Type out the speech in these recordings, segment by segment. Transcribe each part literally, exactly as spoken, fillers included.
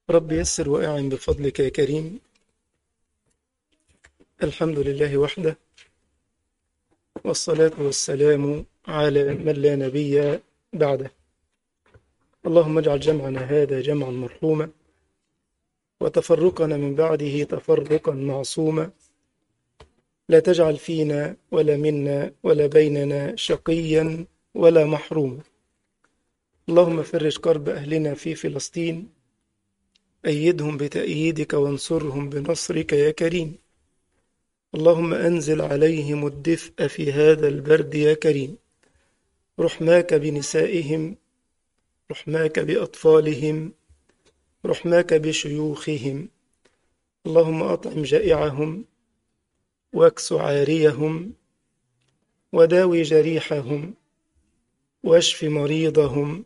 رب يسر وأعن بفضلك يا كريم. الحمد لله وحده، والصلاة والسلام على من لا نبي بعده. اللهم اجعل جمعنا هذا جمعا مرحوما، وتفرقنا من بعده تفرقا معصوما. لا تجعل فينا ولا منا ولا بيننا شقيا ولا محروما. اللهم فرج كرب أهلنا في فلسطين، أيدهم بتأييدك وانصرهم بنصرك يا كريم. اللهم أنزل عليهم الدفء في هذا البرد يا كريم. رحماك بنسائهم، رحماك بأطفالهم، رحماك بشيوخهم. اللهم أطعم جائعهم، واكس عاريهم، وداوي جريحهم، واشف مريضهم،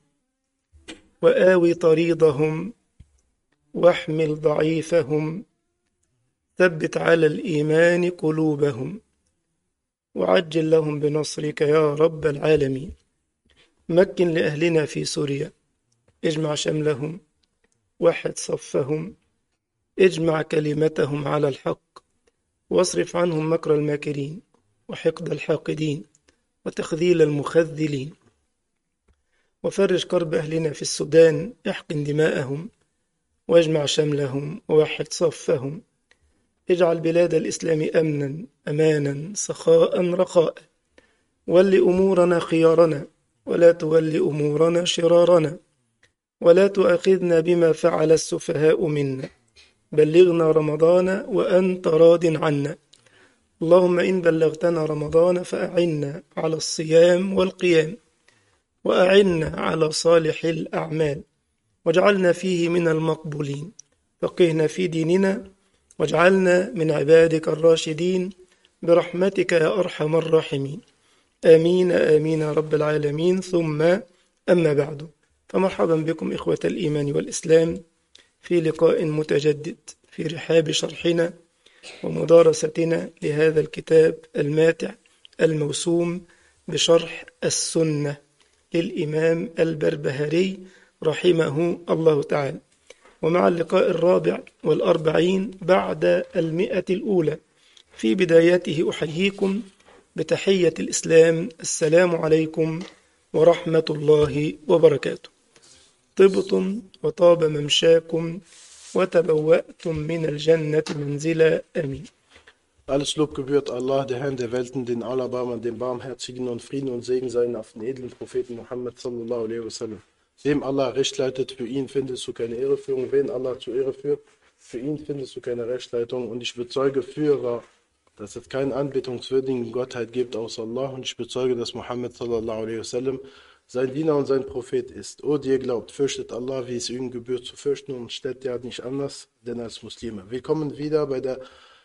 وآوي طريضهم، واحمل ضعيفهم. ثبت على الإيمان قلوبهم، وعجل لهم بنصرك يا رب العالمين. مكن لأهلنا في سوريا، اجمع شملهم، وحد صفهم، اجمع كلمتهم على الحق، واصرف عنهم مكر الماكرين، وحقد الحاقدين، وتخذيل المخذلين. وفرج كرب أهلنا في السودان، احقن دماءهم، واجمع شملهم، ووحد صفهم. اجعل بلاد الإسلام أمنا أمانا سخاء رخاء. ول أمورنا خيارنا، ولا تول أمورنا شرارنا. ولا تؤاخذنا بما فعل السفهاء منا. بلغنا رمضان وأنت راض عنا. اللهم إن بلغتنا رمضان فأعنا على الصيام والقيام، وأعنا على صالح الأعمال، واجعلنا فيه من المقبولين. فقهنا في ديننا، واجعلنا من عبادك الراشدين برحمتك يا أرحم الراحمين. آمين آمين يا رب العالمين. ثم أما بعد، فمرحبا بكم إخوة الإيمان والإسلام في لقاء متجدد في رحاب شرحنا ومدارستنا لهذا الكتاب الماتع الموسوم بشرح السنة للإمام البربهاري رحمه الله تعالى، ومع اللقاء الرابع والأربعين بعد المئة الأولى. في بدايته أحييكم بتحية الإسلام: السلام عليكم ورحمة الله وبركاته. طبتم وطاب ممشاكم وتبوأتم من الجنة منزلا. آمين. Alles Lob gebührt Allah, der Herrn der Welten, den Allerbarmern, dem Barmherzigen, und Frieden und Segen seien auf den edlen Propheten Muhammad sallallahu alaihi wasallam. Wem Allah recht leitet, für ihn findest du keine Irreführung. Wen Allah zur Irre führt, für ihn findest du keine Rechtleitung. Und ich bezeuge Führer, dass es keinen anbetungswürdigen Gottheit gibt außer Allah. Und ich bezeuge, dass Muhammad sallallahu alaihi wasallam sein Diener und sein Prophet ist. O, die ihr glaubt, fürchtet Allah, wie es ihnen gebührt zu fürchten, und stellt ja nicht anders denn als Muslime. Willkommen wieder bei der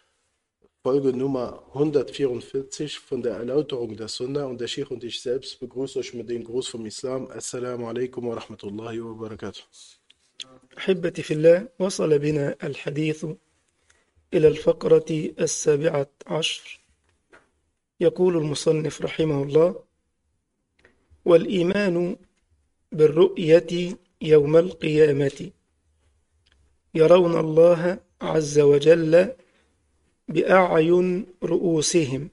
Folge Nummer hundertvierundvierzig von der Erläuterung der Sunna, und der Sheikh und ich selbst begrüßen euch mit dem Gruß vom Islam. Assalamu alaikum wa rahmatullahi wa barakatuh. أحبتي في الله، وصل بنا الحديث إلى الفقرة السابعة عشر. يقول المصنف رحمه الله: والإيمان بالرؤية يوم القيامة. يرون الله عز وجل بأعين رؤوسهم،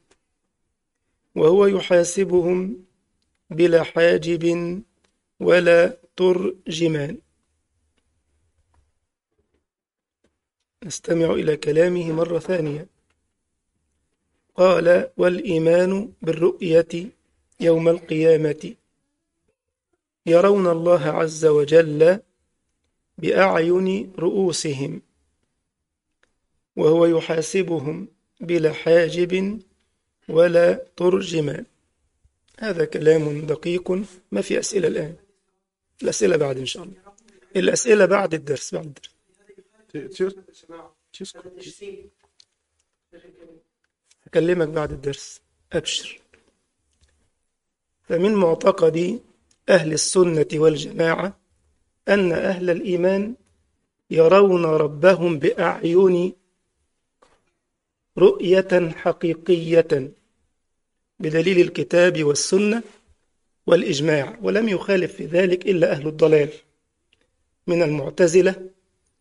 وهو يحاسبهم بلا حاجب ولا ترجمان. نستمع إلى كلامه مرة ثانية. قال: والإيمان بالرؤية يوم القيامة. يرون الله عز وجل بأعين رؤوسهم، وهو يحاسبهم بلا حاجب ولا ترجمان. هذا كلام دقيق. ما في أسئلة الآن؟ الأسئلة بعد إن شاء الله. الأسئلة بعد الدرس بعد الدرس أكلمك بعد الدرس، أبشر. فمن معتقد أهل السنة والجماعة أن أهل الإيمان يرون ربهم بأعين رؤية حقيقية بدليل الكتاب والسنة والإجماع، ولم يخالف في ذلك إلا أهل الضلال من المعتزلة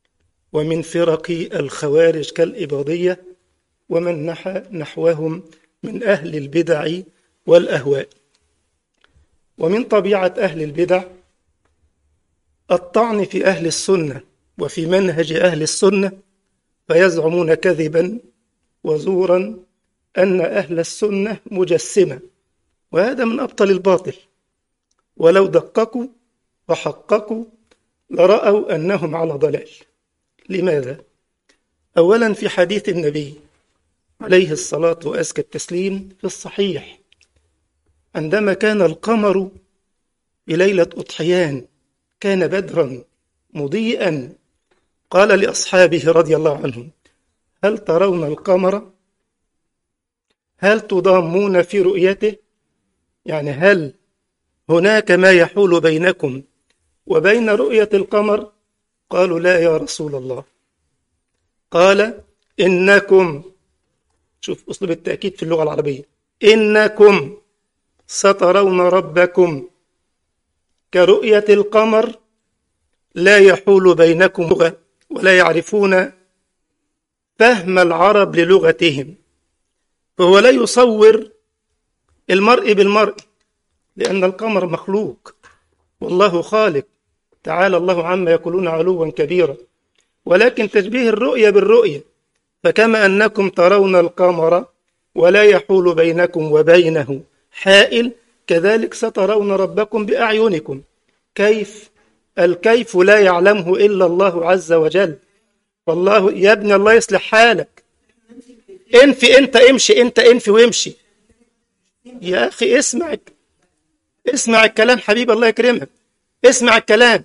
ومن فرق الخوارج كالإباضية ومن نحى نحوهم من أهل البدع والأهواء. ومن طبيعة أهل البدع الطعن في أهل السنة وفي منهج أهل السنة، فيزعمون كذبا وزورا أن أهل السنة مجسمة، وهذا من أبطل الباطل. ولو دققوا وحققوا لرأوا أنهم على ضلال. لماذا؟ أولا في حديث النبي عليه الصلاة وأزكى التسليم في الصحيح عندما كان القمر بليلة أضحيان كان بدرا مضيئا، قال لأصحابه رضي الله عنهم: هل ترون القمر؟ هل تضامون في رؤيته؟ يعني هل هناك ما يحول بينكم وبين رؤية القمر؟ قالوا: لا يا رسول الله. قال: إنكم، شوف أسلوب التأكيد في اللغة العربية، إنكم سترون ربكم كرؤية القمر لا يحول بينكم لغة ولا يعرفون فهم العرب للغتهم. فهو لا يصور المرء بالمرء، لأن القمر مخلوق والله خالق، تعالى الله عما يقولون علوا كبيرا. ولكن تشبيه الرؤية بالرؤية، فكما أنكم ترون القمر ولا يحول بينكم وبينه حائل، كذلك سترون ربكم بأعينكم. كيف؟ الكيف لا يعلمه إلا الله عز وجل. والله يا ابن الله يصلح حالك، انفي انت، امشي انت، انفي وامشي يا أخي. اسمع اسمع الكلام حبيب الله يكرمك، اسمع الكلام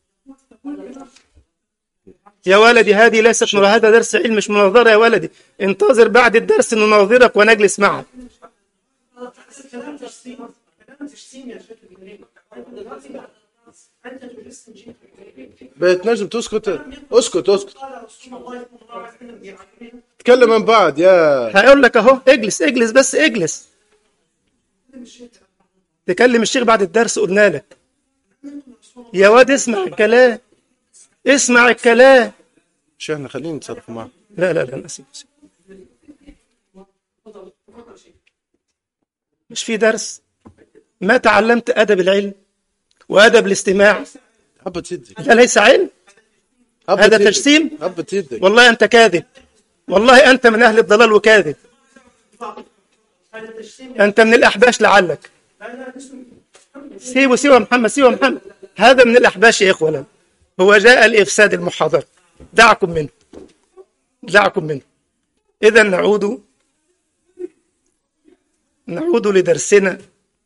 يا ولدي. هذه ليست من هذا درس علم مش مناظرة يا ولدي. انتظر بعد الدرس نناظرك ونجلس معك. بقت نجم تسكت؟ اسكت اسكت، تكلم من بعد. يا هقول لك اهو، اجلس اجلس بس اجلس. تكلم الشيخ بعد الدرس قلنا لك يا واد. اسمع الكلام، اسمع الكلام. شيخنا خلينا نتصرف معه. لا لا لا نسيب. مش في درس؟ ما تعلمت أدب العلم وأدب الاستماع؟ هبط يدك. لا ليس علم، هذا تجسيم. هبط يدك. والله أنت كاذب، والله أنت من أهل الضلال وكاذب، أنت من الأحباش لعلك. سيبوا سيبوا محمد، سيبوا محمد، هذا من الأحباش يا إخوانا. هو جاء لإفساد المحاضرة، دعكم منه دعكم منه. إذا نعود نعود لدرسنا.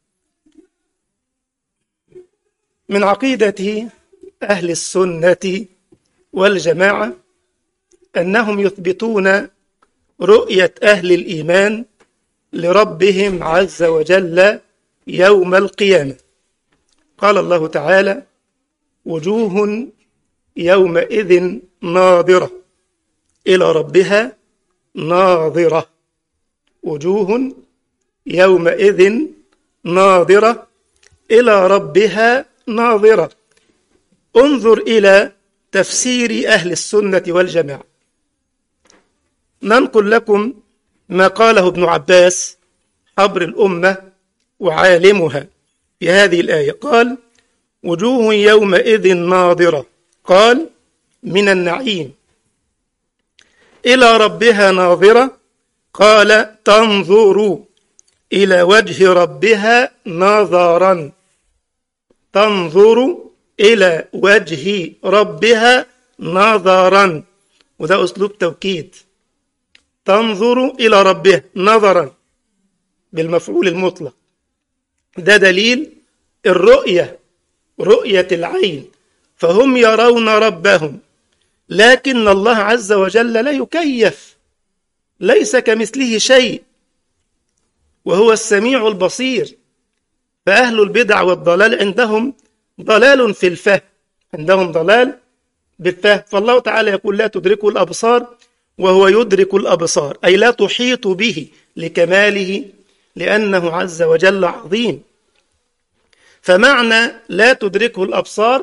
من عقيدة أهل السنة والجماعة أنهم يثبتون رؤية أهل الإيمان لربهم عز وجل يوم القيامة. قال الله تعالى: وجوه يومئذ ناظرة إلى ربها ناظرة. وجوه يومئذ ناظرة إلى ربها ناظرة. انظر إلى تفسير أهل السنة والجماعة. ننقل لكم ما قاله ابن عباس حبر الأمة وعالمها في هذه الآية. قال: وجوه يومئذ ناظرة، قال: من النعيم. إلى ربها ناظرة، قال: تنظر إلى وجه ربها نظرا. تنظر إلى وجه ربها نظرا، وده أسلوب توكيد. تنظر إلى ربها نظرا بالمفعول المطلق، ده دليل الرؤية، رؤية العين. فهم يرون ربهم، لكن الله عز وجل لا يكيف، ليس كمثله شيء، وهو السميع البصير. فأهل البدع والضلال عندهم ضلال في الفهم، عندهم ضلال بالفهم. فالله تعالى يقول: لا تدركه الأبصار وهو يدرك الأبصار، أي لا تحيط به لكماله، لأنه عز وجل عظيم. فمعنى لا تدركه الأبصار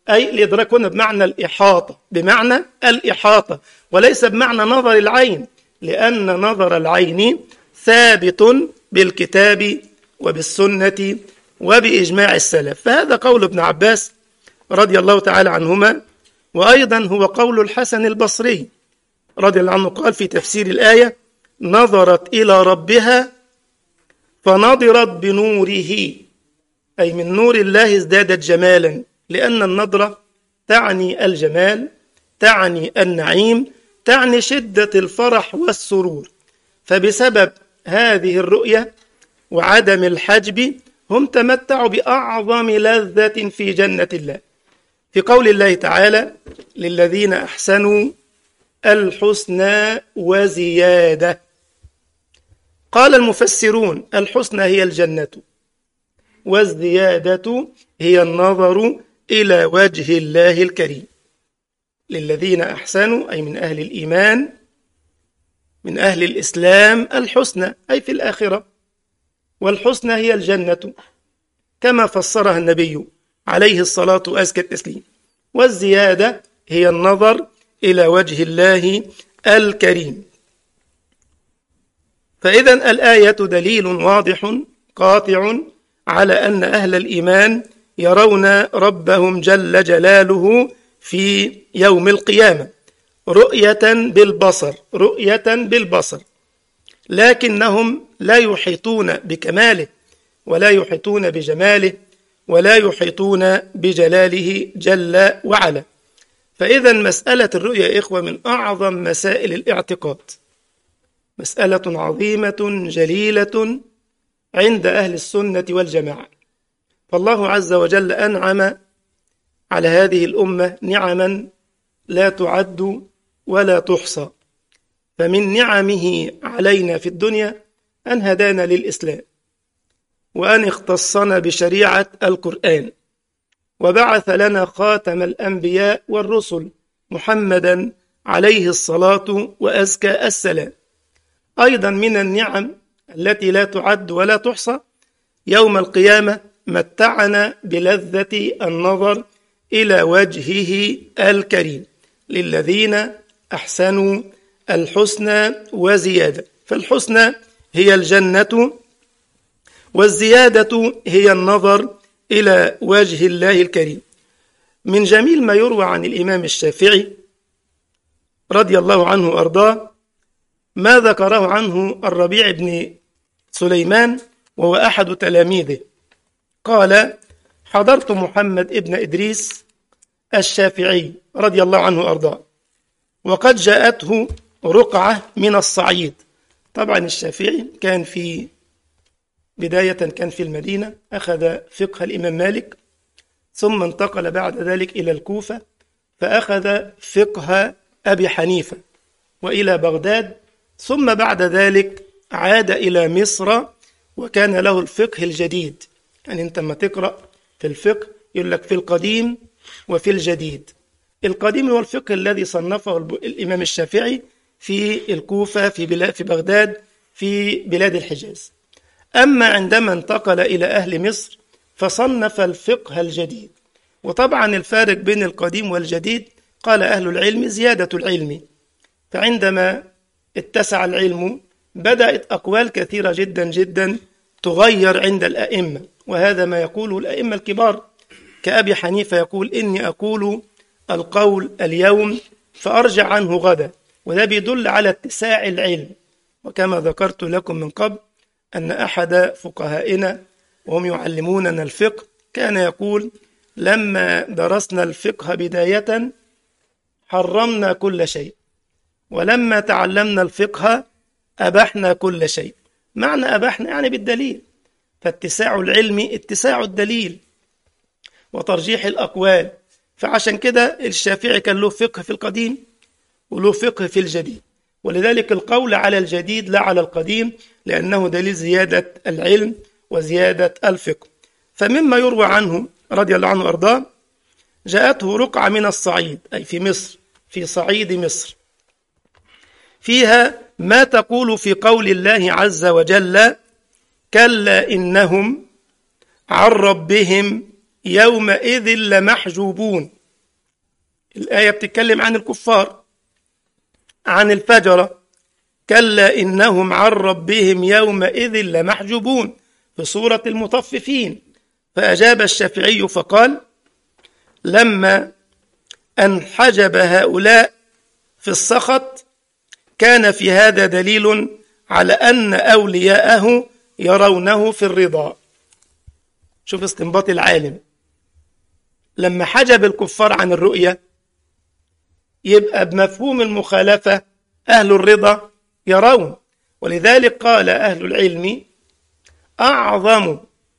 أي الإدراك هنا بمعنى الإحاطة، بمعنى الإحاطة وليس بمعنى نظر العين، لأن نظر العين ثابت بالكتاب وبالسنة وبإجماع السلف. فهذا قول ابن عباس رضي الله تعالى عنهما، وأيضا هو قول الحسن البصري رضي الله عنه، قال في تفسير الآية: نظرت إلى ربها فنظرت بنوره، أي من نور الله ازدادت جمالا، لأن النظرة تعني الجمال، تعني النعيم، تعني شدة الفرح والسرور. فبسبب هذه الرؤية وعدم الحجب هم تمتعوا بأعظم لذة في جنة الله، في قول الله تعالى: للذين أحسنوا الحسنى وزيادة. قال المفسرون: الحسنى هي الجنة، والزيادة هي النظر إلى وجه الله الكريم. للذين أحسنوا أي من أهل الإيمان، من أهل الإسلام، الحسنى أي في الآخرة، والحسنى هي الجنة كما فسرها النبي عليه الصلاة وأزكى التسليم، والزيادة هي النظر إلى وجه الله الكريم. فإذا الآية دليل واضح قاطع على أن أهل الإيمان يرون ربهم جل جلاله في يوم القيامة رؤية بالبصر، رؤية بالبصر، لكنهم لا يحيطون بكماله ولا يحيطون بجماله ولا يحيطون بجلاله جل وعلا. فإذا مسألة الرؤية يا إخوة من أعظم مسائل الاعتقاد، مسألة عظيمة جليلة عند أهل السنة والجماعة. فالله عز وجل أنعم على هذه الأمة نعما لا تعد ولا تحصى. فمن نعمه علينا في الدنيا أن هدانا للإسلام، وأن اختصنا بشريعة القرآن، وبعث لنا خاتم الأنبياء والرسل محمدا عليه الصلاة وأزكى السلام. أيضا من النعم التي لا تعد ولا تحصى يوم القيامة متعنا بلذة النظر إلى وجهه الكريم. للذين أحسنوا الحسنى وزيادة، فالحسنى هي الجنة، والزيادة هي النظر إلى وجه الله الكريم. من جميل ما يروى عن الإمام الشافعي رضي الله عنه وأرضاه ما ذكره عنه الربيع بن سليمان وهو أحد تلاميذه. قال: حضرت محمد ابن إدريس الشافعي رضي الله عنه وأرضاه، وقد جاءته رقعة من الصعيد. طبعا الشافعي كان في بداية كان في المدينة، أخذ فقه الإمام مالك، ثم انتقل بعد ذلك إلى الكوفة فأخذ فقه أبي حنيفة، وإلى بغداد، ثم بعد ذلك عاد إلى مصر وكان له الفقه الجديد. يعني أنت لما تقرأ في الفقه يقول لك في القديم وفي الجديد. القديم هو الفقه الذي صنفه الإمام الشافعي في الكوفة، في بلاد في بغداد، في بلاد الحجاز. أما عندما انتقل إلى أهل مصر فصنف الفقه الجديد. وطبعا الفارق بين القديم والجديد قال أهل العلم زيادة العلم. فعندما اتسع العلم بدأت أقوال كثيرة جدا جدا تغير عند الأئمة، وهذا ما يقوله الأئمة الكبار كأبي حنيفة، يقول: إني أقول القول اليوم فأرجع عنه غدا. وده بيدل على اتساع العلم. وكما ذكرت لكم من قبل أن أحد فقهائنا وهم يعلموننا الفقه كان يقول: لما درسنا الفقه بداية حرمنا كل شيء، ولما تعلمنا الفقه أبحنا كل شيء. معنى أبحنا يعني بالدليل. فاتساع العلم اتساع الدليل وترجيح الأقوال. فعشان كده الشافعي كان له فقه في القديم وله فقه في الجديد، ولذلك القول على الجديد لا على القديم، لأنه دليل زيادة العلم وزيادة الفقه. فمما يروى عنه رضي الله عنه وأرضاه جاءته رقعة من الصعيد، أي في مصر، في صعيد مصر، فيها ما تقول في قول الله عز وجل: كلا إنهم عن ربهم يومئذ لمحجوبون. الآية بتتكلم عن الكفار، عن الفجرة. كلا إنهم عن ربهم يومئذ لمحجوبون في سورة المطففين. فأجاب الشافعي فقال: لما انحجب هؤلاء في السخط كان في هذا دليل على أن أولياءه يرونه في الرضا. شوف استنباط العالم، لما حجب الكفار عن الرؤية يبقى بمفهوم المخالفة أهل الرضا يرون. ولذلك قال أهل العلم: أعظم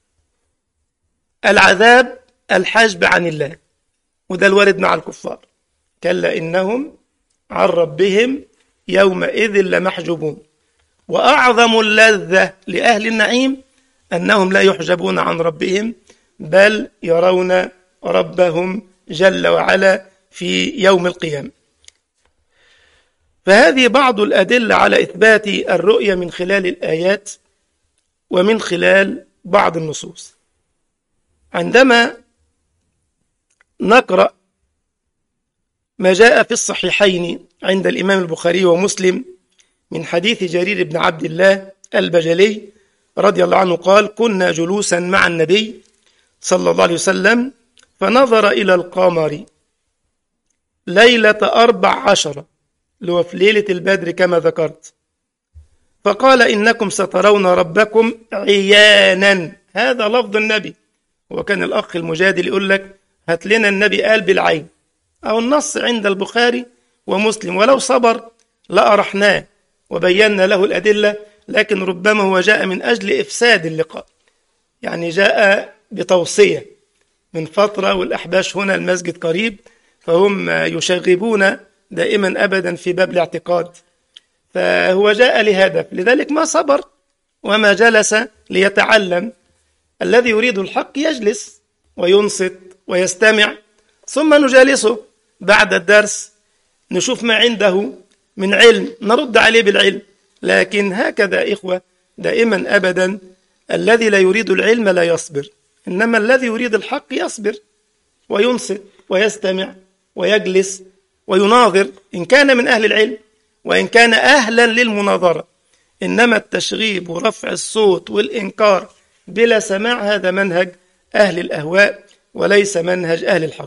العذاب الحجب عن الله، وده الوارد مع الكفار. كلا إنهم عن ربهم يومئذ لمحجوبون. وأعظم اللذة لأهل النعيم أنهم لا يحجبون عن ربهم، بل يرون ربهم جل وعلا في يوم القيامة. فهذه بعض الأدلة على إثبات الرؤية من خلال الآيات ومن خلال بعض النصوص. عندما نقرأ ما جاء في الصحيحين عند الإمام البخاري ومسلم من حديث جرير بن عبد الله البجلي رضي الله عنه قال: كنا جلوسا مع النبي صلى الله عليه وسلم فنظر إلى القمر ليلة أربع عشرة، اللي هو في ليلة البدر كما ذكرت، فقال: إنكم سترون ربكم عيانا. هذا لفظ النبي. وكان الأخ المجادل يقول لك: هات لنا النبي قال بالعين، أو النص عند البخاري ومسلم، ولو صبر لأرحناه وبينا له الأدلة، لكن ربما هو جاء من أجل إفساد اللقاء، يعني جاء بتوصية من فترة، والأحباش هنا المسجد قريب، فهم يشغبون دائما أبدا في باب الاعتقاد، فهو جاء لهدف، لذلك ما صبر وما جلس ليتعلم. الذي يريد الحق يجلس وينصت ويستمع، ثم نجالسه بعد الدرس نشوف ما عنده من علم نرد عليه بالعلم. لكن هكذا إخوة دائما أبدا، الذي لا يريد العلم لا يصبر، إنما الذي يريد الحق يصبر وينصت ويستمع ويجلس ويناظر إن كان من أهل العلم وإن كان أهلا للمناظرة. إنما التشغيب ورفع الصوت والإنكار بلا سماع هذا منهج أهل الأهواء وليس منهج أهل الحق.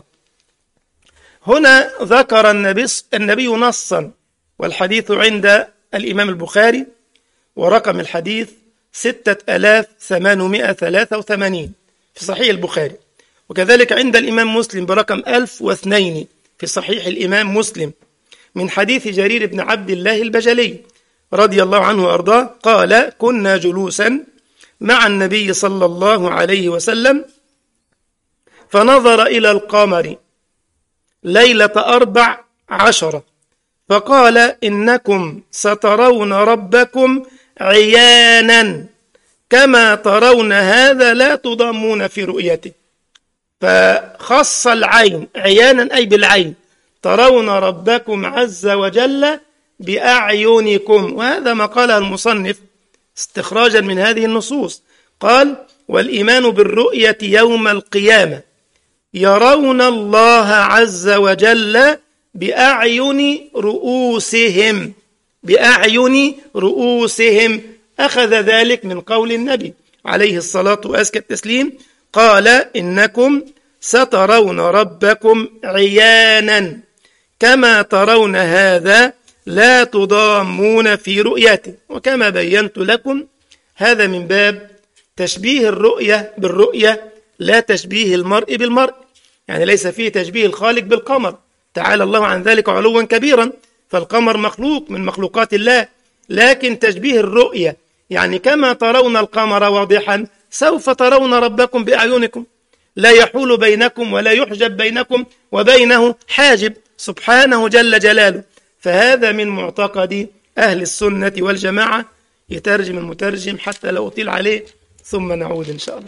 هنا ذكر النبي, النبي نصا، والحديث عند الإمام البخاري ورقم الحديث ستة آلاف ثمانمائة وثلاثة وثمانين في صحيح البخاري، وكذلك عند الإمام مسلم برقم ألف واثنين في صحيح الإمام مسلم من حديث جرير بن عبد الله البجلي رضي الله عنه وأرضاه قال: كنا جلوسا مع النبي صلى الله عليه وسلم فنظر إلى القمر ليلة أربع عشرة فقال: إنكم سترون ربكم عيانا كما ترون هذا لا تضامون في رؤيته. فخص العين عيانا أي بالعين، ترون ربكم عز وجل بأعينكم. وهذا ما قاله المصنف استخراجا من هذه النصوص، قال: والإيمان بالرؤية يوم القيامة يرون الله عز وجل بأعين رؤوسهم، بأعين رؤوسهم. أخذ ذلك من قول النبي عليه الصلاة وأزكى التسليم، قال: إنكم سترون ربكم عيانا كما ترون هذا لا تضامون في رؤيته. وكما بينت لكم هذا من باب تشبيه الرؤية بالرؤية، لا تشبيه المرء بالمرء، يعني ليس فيه تشبيه الخالق بالقمر، تعالى الله عن ذلك علوا كبيرا، فالقمر مخلوق من مخلوقات الله. لكن تشبيه الرؤية يعني كما ترون القمر واضحا سوف ترون ربكم بأعينكم، لا يحول بينكم ولا يحجب بينكم وبينه حاجب سبحانه جل جلاله. فهذا من معتقد أهل السنة والجماعة. يترجم المترجم حتى لا أطيل عليه ثم نعود إن شاء الله.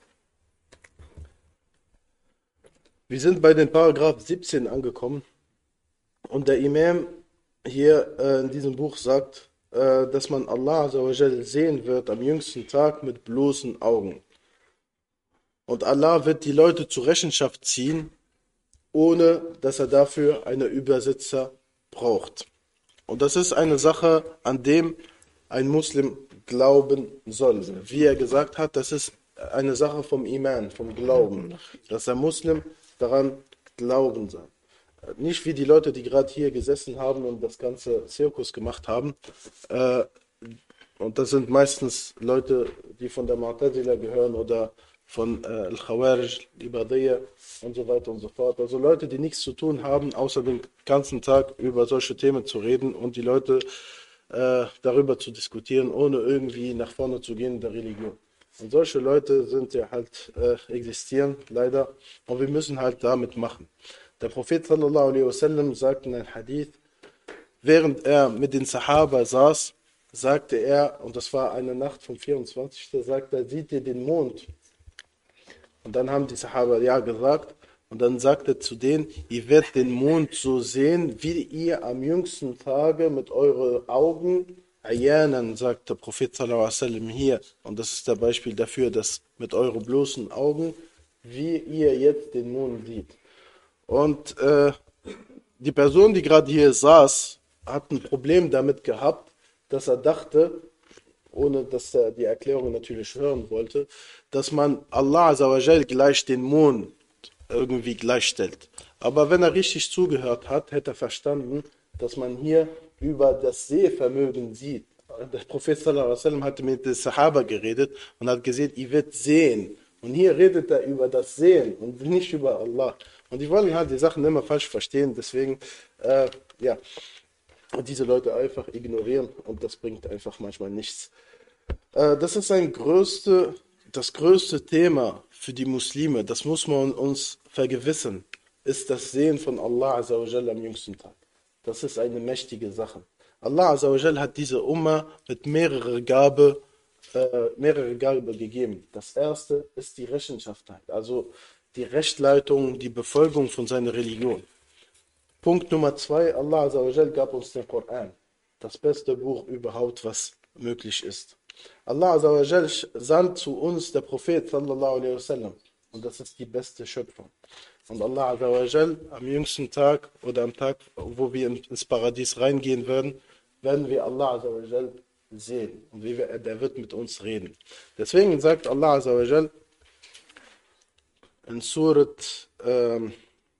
Wir sind bei den Paragraph siebzehn angekommen und der Imam hier äh, in diesem Buch sagt, äh, dass man Allah sehen wird am jüngsten Tag mit bloßen Augen. Und Allah wird die Leute zur Rechenschaft ziehen ohne dass er dafür einen Übersetzer braucht. Und das ist eine Sache, an dem ein Muslim glauben soll. Wie er gesagt hat, das ist eine Sache vom Iman, vom Glauben, dass der Muslim daran glauben soll. Nicht wie die Leute, die gerade hier gesessen haben und das ganze Zirkus gemacht haben. Äh, und das sind meistens Leute, die von der Mu'tazila gehören oder von äh, Al-Khawarij, Ibadiyya und so weiter und so fort. Also Leute, die nichts zu tun haben, außer den ganzen Tag über solche Themen zu reden und die Leute äh, darüber zu diskutieren, ohne irgendwie nach vorne zu gehen in der Religion. Und solche Leute sind ja halt, äh, existieren leider, und wir müssen halt damit machen. Der Prophet sallallahu alaihi wasallam sagt in einem Hadith, während er mit den Sahaba saß, sagte er, und das war eine Nacht vom vierundzwanzigsten sagte er, seht ihr den Mond? Und dann haben die Sahaba ja gesagt, und dann sagte er zu denen, ihr werdet den Mond so sehen, wie ihr am jüngsten Tage mit euren Augen, Ayanan, sagt der Prophet sallallahu alaihi wasallam hier, und das ist der Beispiel dafür, dass mit euren bloßen Augen, wie ihr jetzt den Mond seht. Und äh, die Person, die gerade hier saß, hat ein Problem damit gehabt, dass er dachte, ohne dass er die Erklärung natürlich hören wollte, dass man Allah Azza wa Jal gleich den Mond irgendwie gleichstellt. Aber wenn er richtig zugehört hat, hätte er verstanden, dass man hier über das Sehvermögen sieht. Der Prophet sallallahu alaihi wasallam hatte mit den Sahaba geredet und hat gesehen, ihr werdet sehen. Und hier redet er über das Sehen und nicht über Allah. Und die wollen halt die Sachen immer falsch verstehen, deswegen, äh, ja, diese Leute einfach ignorieren und das bringt einfach manchmal nichts. Äh, das ist ein größte, das größte Thema für die Muslime, das muss man uns vergewissern, ist das Sehen von Allah Azza wa Jalla am jüngsten Tag. Das ist eine mächtige Sache. Allah Azza wa Jalla hat diese Umma mit mehreren Gabe, äh, mehrere Gabe gegeben. Das erste ist die Rechenschaftheit, also die Rechtleitung, die Befolgung von seiner Religion. Punkt Nummer zwei, Allah Azza wa Jal gab uns den Koran, das beste Buch überhaupt, was möglich ist. Allah Azza wa Jal sandt zu uns der Prophet sallallahu alaihi wasallam und das ist die beste Schöpfung. Und Allah Azza wa Jal am jüngsten Tag oder am Tag, wo wir ins Paradies reingehen werden, werden wir Allah Azza wa Jal sehen und der wird mit uns reden. Deswegen sagt Allah Azza wa Jal in Surat, ähm,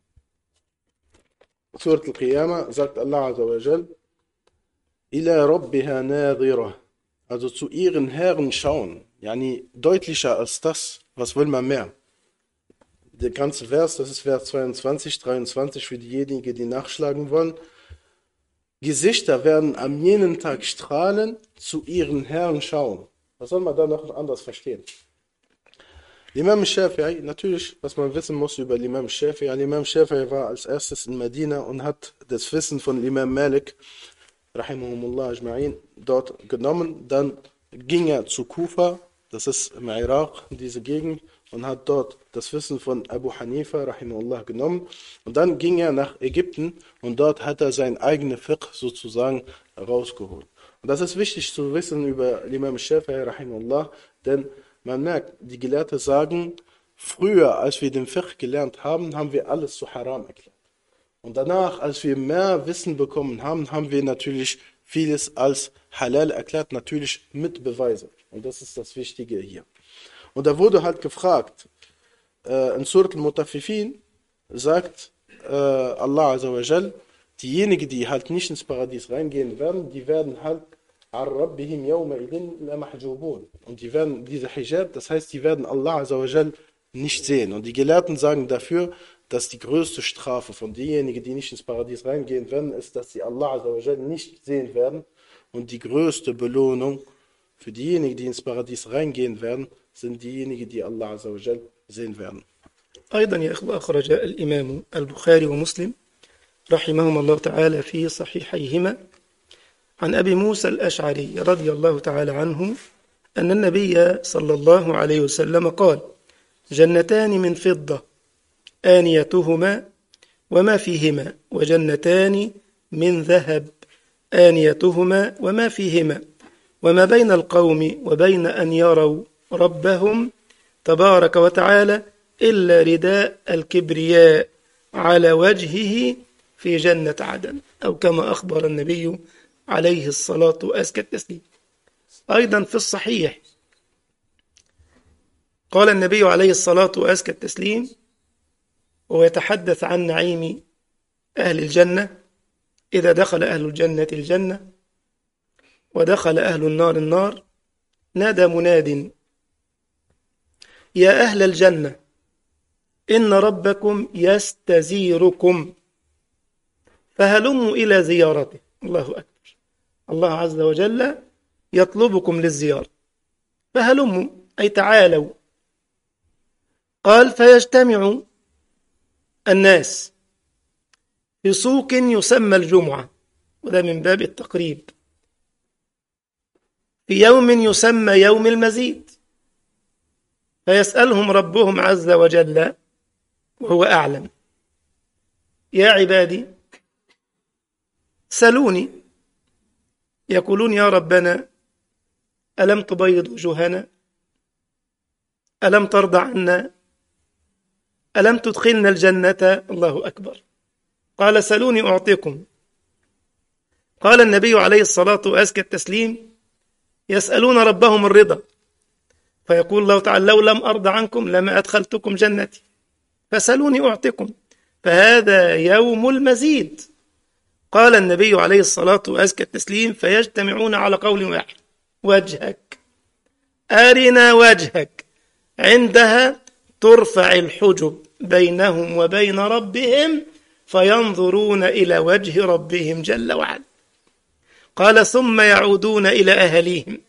Surat Al-Qiyamah sagt Allah Azza wa Jal, Ila Rabbiha nadhira, also zu ihren Herren schauen. Yani deutlicher als das, was will man mehr? Der ganze Vers, das ist Vers zweiundzwanzig, dreiundzwanzig für diejenigen, die nachschlagen wollen. Gesichter werden am jenen Tag strahlen, zu ihren Herren schauen. Was soll man da noch anders verstehen? Imam Shafi'i, natürlich, was man wissen muss über Imam Shafi'i. Imam Shafi'i war als erstes in Medina und hat das Wissen von Imam Malik, rahimahumullah ajma'in, dort genommen. Dann ging er zu Kufa, das ist im Irak, diese Gegend, und hat dort das Wissen von Abu Hanifa, rahimahullah, genommen. Und dann ging er nach Ägypten und dort hat er sein eigenes Fiqh sozusagen rausgeholt. Und das ist wichtig zu wissen über Imam Shafi'i, rahimahullah, denn man merkt, die Gelehrten sagen, früher, als wir den Fiqh gelernt haben, haben wir alles zu Haram erklärt. Und danach, als wir mehr Wissen bekommen haben, haben wir natürlich vieles als Halal erklärt, natürlich mit Beweisen. Und das ist das Wichtige hier. Und da wurde halt gefragt, äh, in Surat al-Mutaffifin sagt äh, Allah Azza wa Jal, diejenigen, die halt nicht ins Paradies reingehen werden, die werden halt und die werden diese Hijab, das heißt, die werden Allah Azza wa Jal nicht sehen. Und die Gelehrten sagen dafür, dass die größte Strafe von denjenigen, die nicht ins Paradies reingehen werden, ist, dass sie Allah Azza wa Jal nicht sehen werden. Und die größte Belohnung für diejenigen, die ins Paradies reingehen werden, sind diejenigen, die Allah Azza wa Jal sehen werden. أيضا يا إخوة أخرج الإمام البخاري ومسلم رحمهما الله تعالى في صحيحيهما عن أبي موسى الأشعري رضي الله تعالى عنه أن النبي صلى الله عليه وسلم قال جنتان من فضة آنيتهما وما فيهما وجنتان من ذهب آنيتهما وما فيهما وما بين القوم وبين أن يروا ربهم تبارك وتعالى إلا رداء الكبرياء على وجهه في جنة عدن، أو كما أخبر النبي عليه الصلاة وأزكى التسليم. أيضا في الصحيح قال النبي عليه الصلاة وأزكى التسليم وهو يتحدث عن نعيم أهل الجنة: إذا دخل أهل الجنة الجنة ودخل أهل النار النار، نادى مناد: يا أهل الجنة إن ربكم يستزيركم فهلموا إلى زيارته. الله أكبر، الله عز وجل يطلبكم للزيارة، فهلموا أي تعالوا. قال: فيجتمع الناس في سوق يسمى الجمعة، وده من باب التقريب، في يوم يسمى يوم المزيد، فيسألهم ربهم عز وجل وهو أعلم: يا عبادي سلوني. يقولون: يا ربنا ألم تبيض وجوهنا؟ ألم ترضى عنا؟ ألم تدخلنا الجنة؟ الله أكبر. قال: سلوني أعطيكم. قال النبي عليه الصلاة وأزكى التسليم: يسألون ربهم الرضا، فيقول الله تعالى: لو لم أرضى عنكم لما أدخلتكم جنتي، فسلوني أعطيكم، فهذا يوم المزيد. قال النبي عليه الصلاة وأزكى التسليم: فيجتمعون على قول واحد: وجهك، أرنا وجهك. عندها ترفع الحجب بينهم وبين ربهم فينظرون إلى وجه ربهم جل وعلا. قال: ثم يعودون إلى أهليهم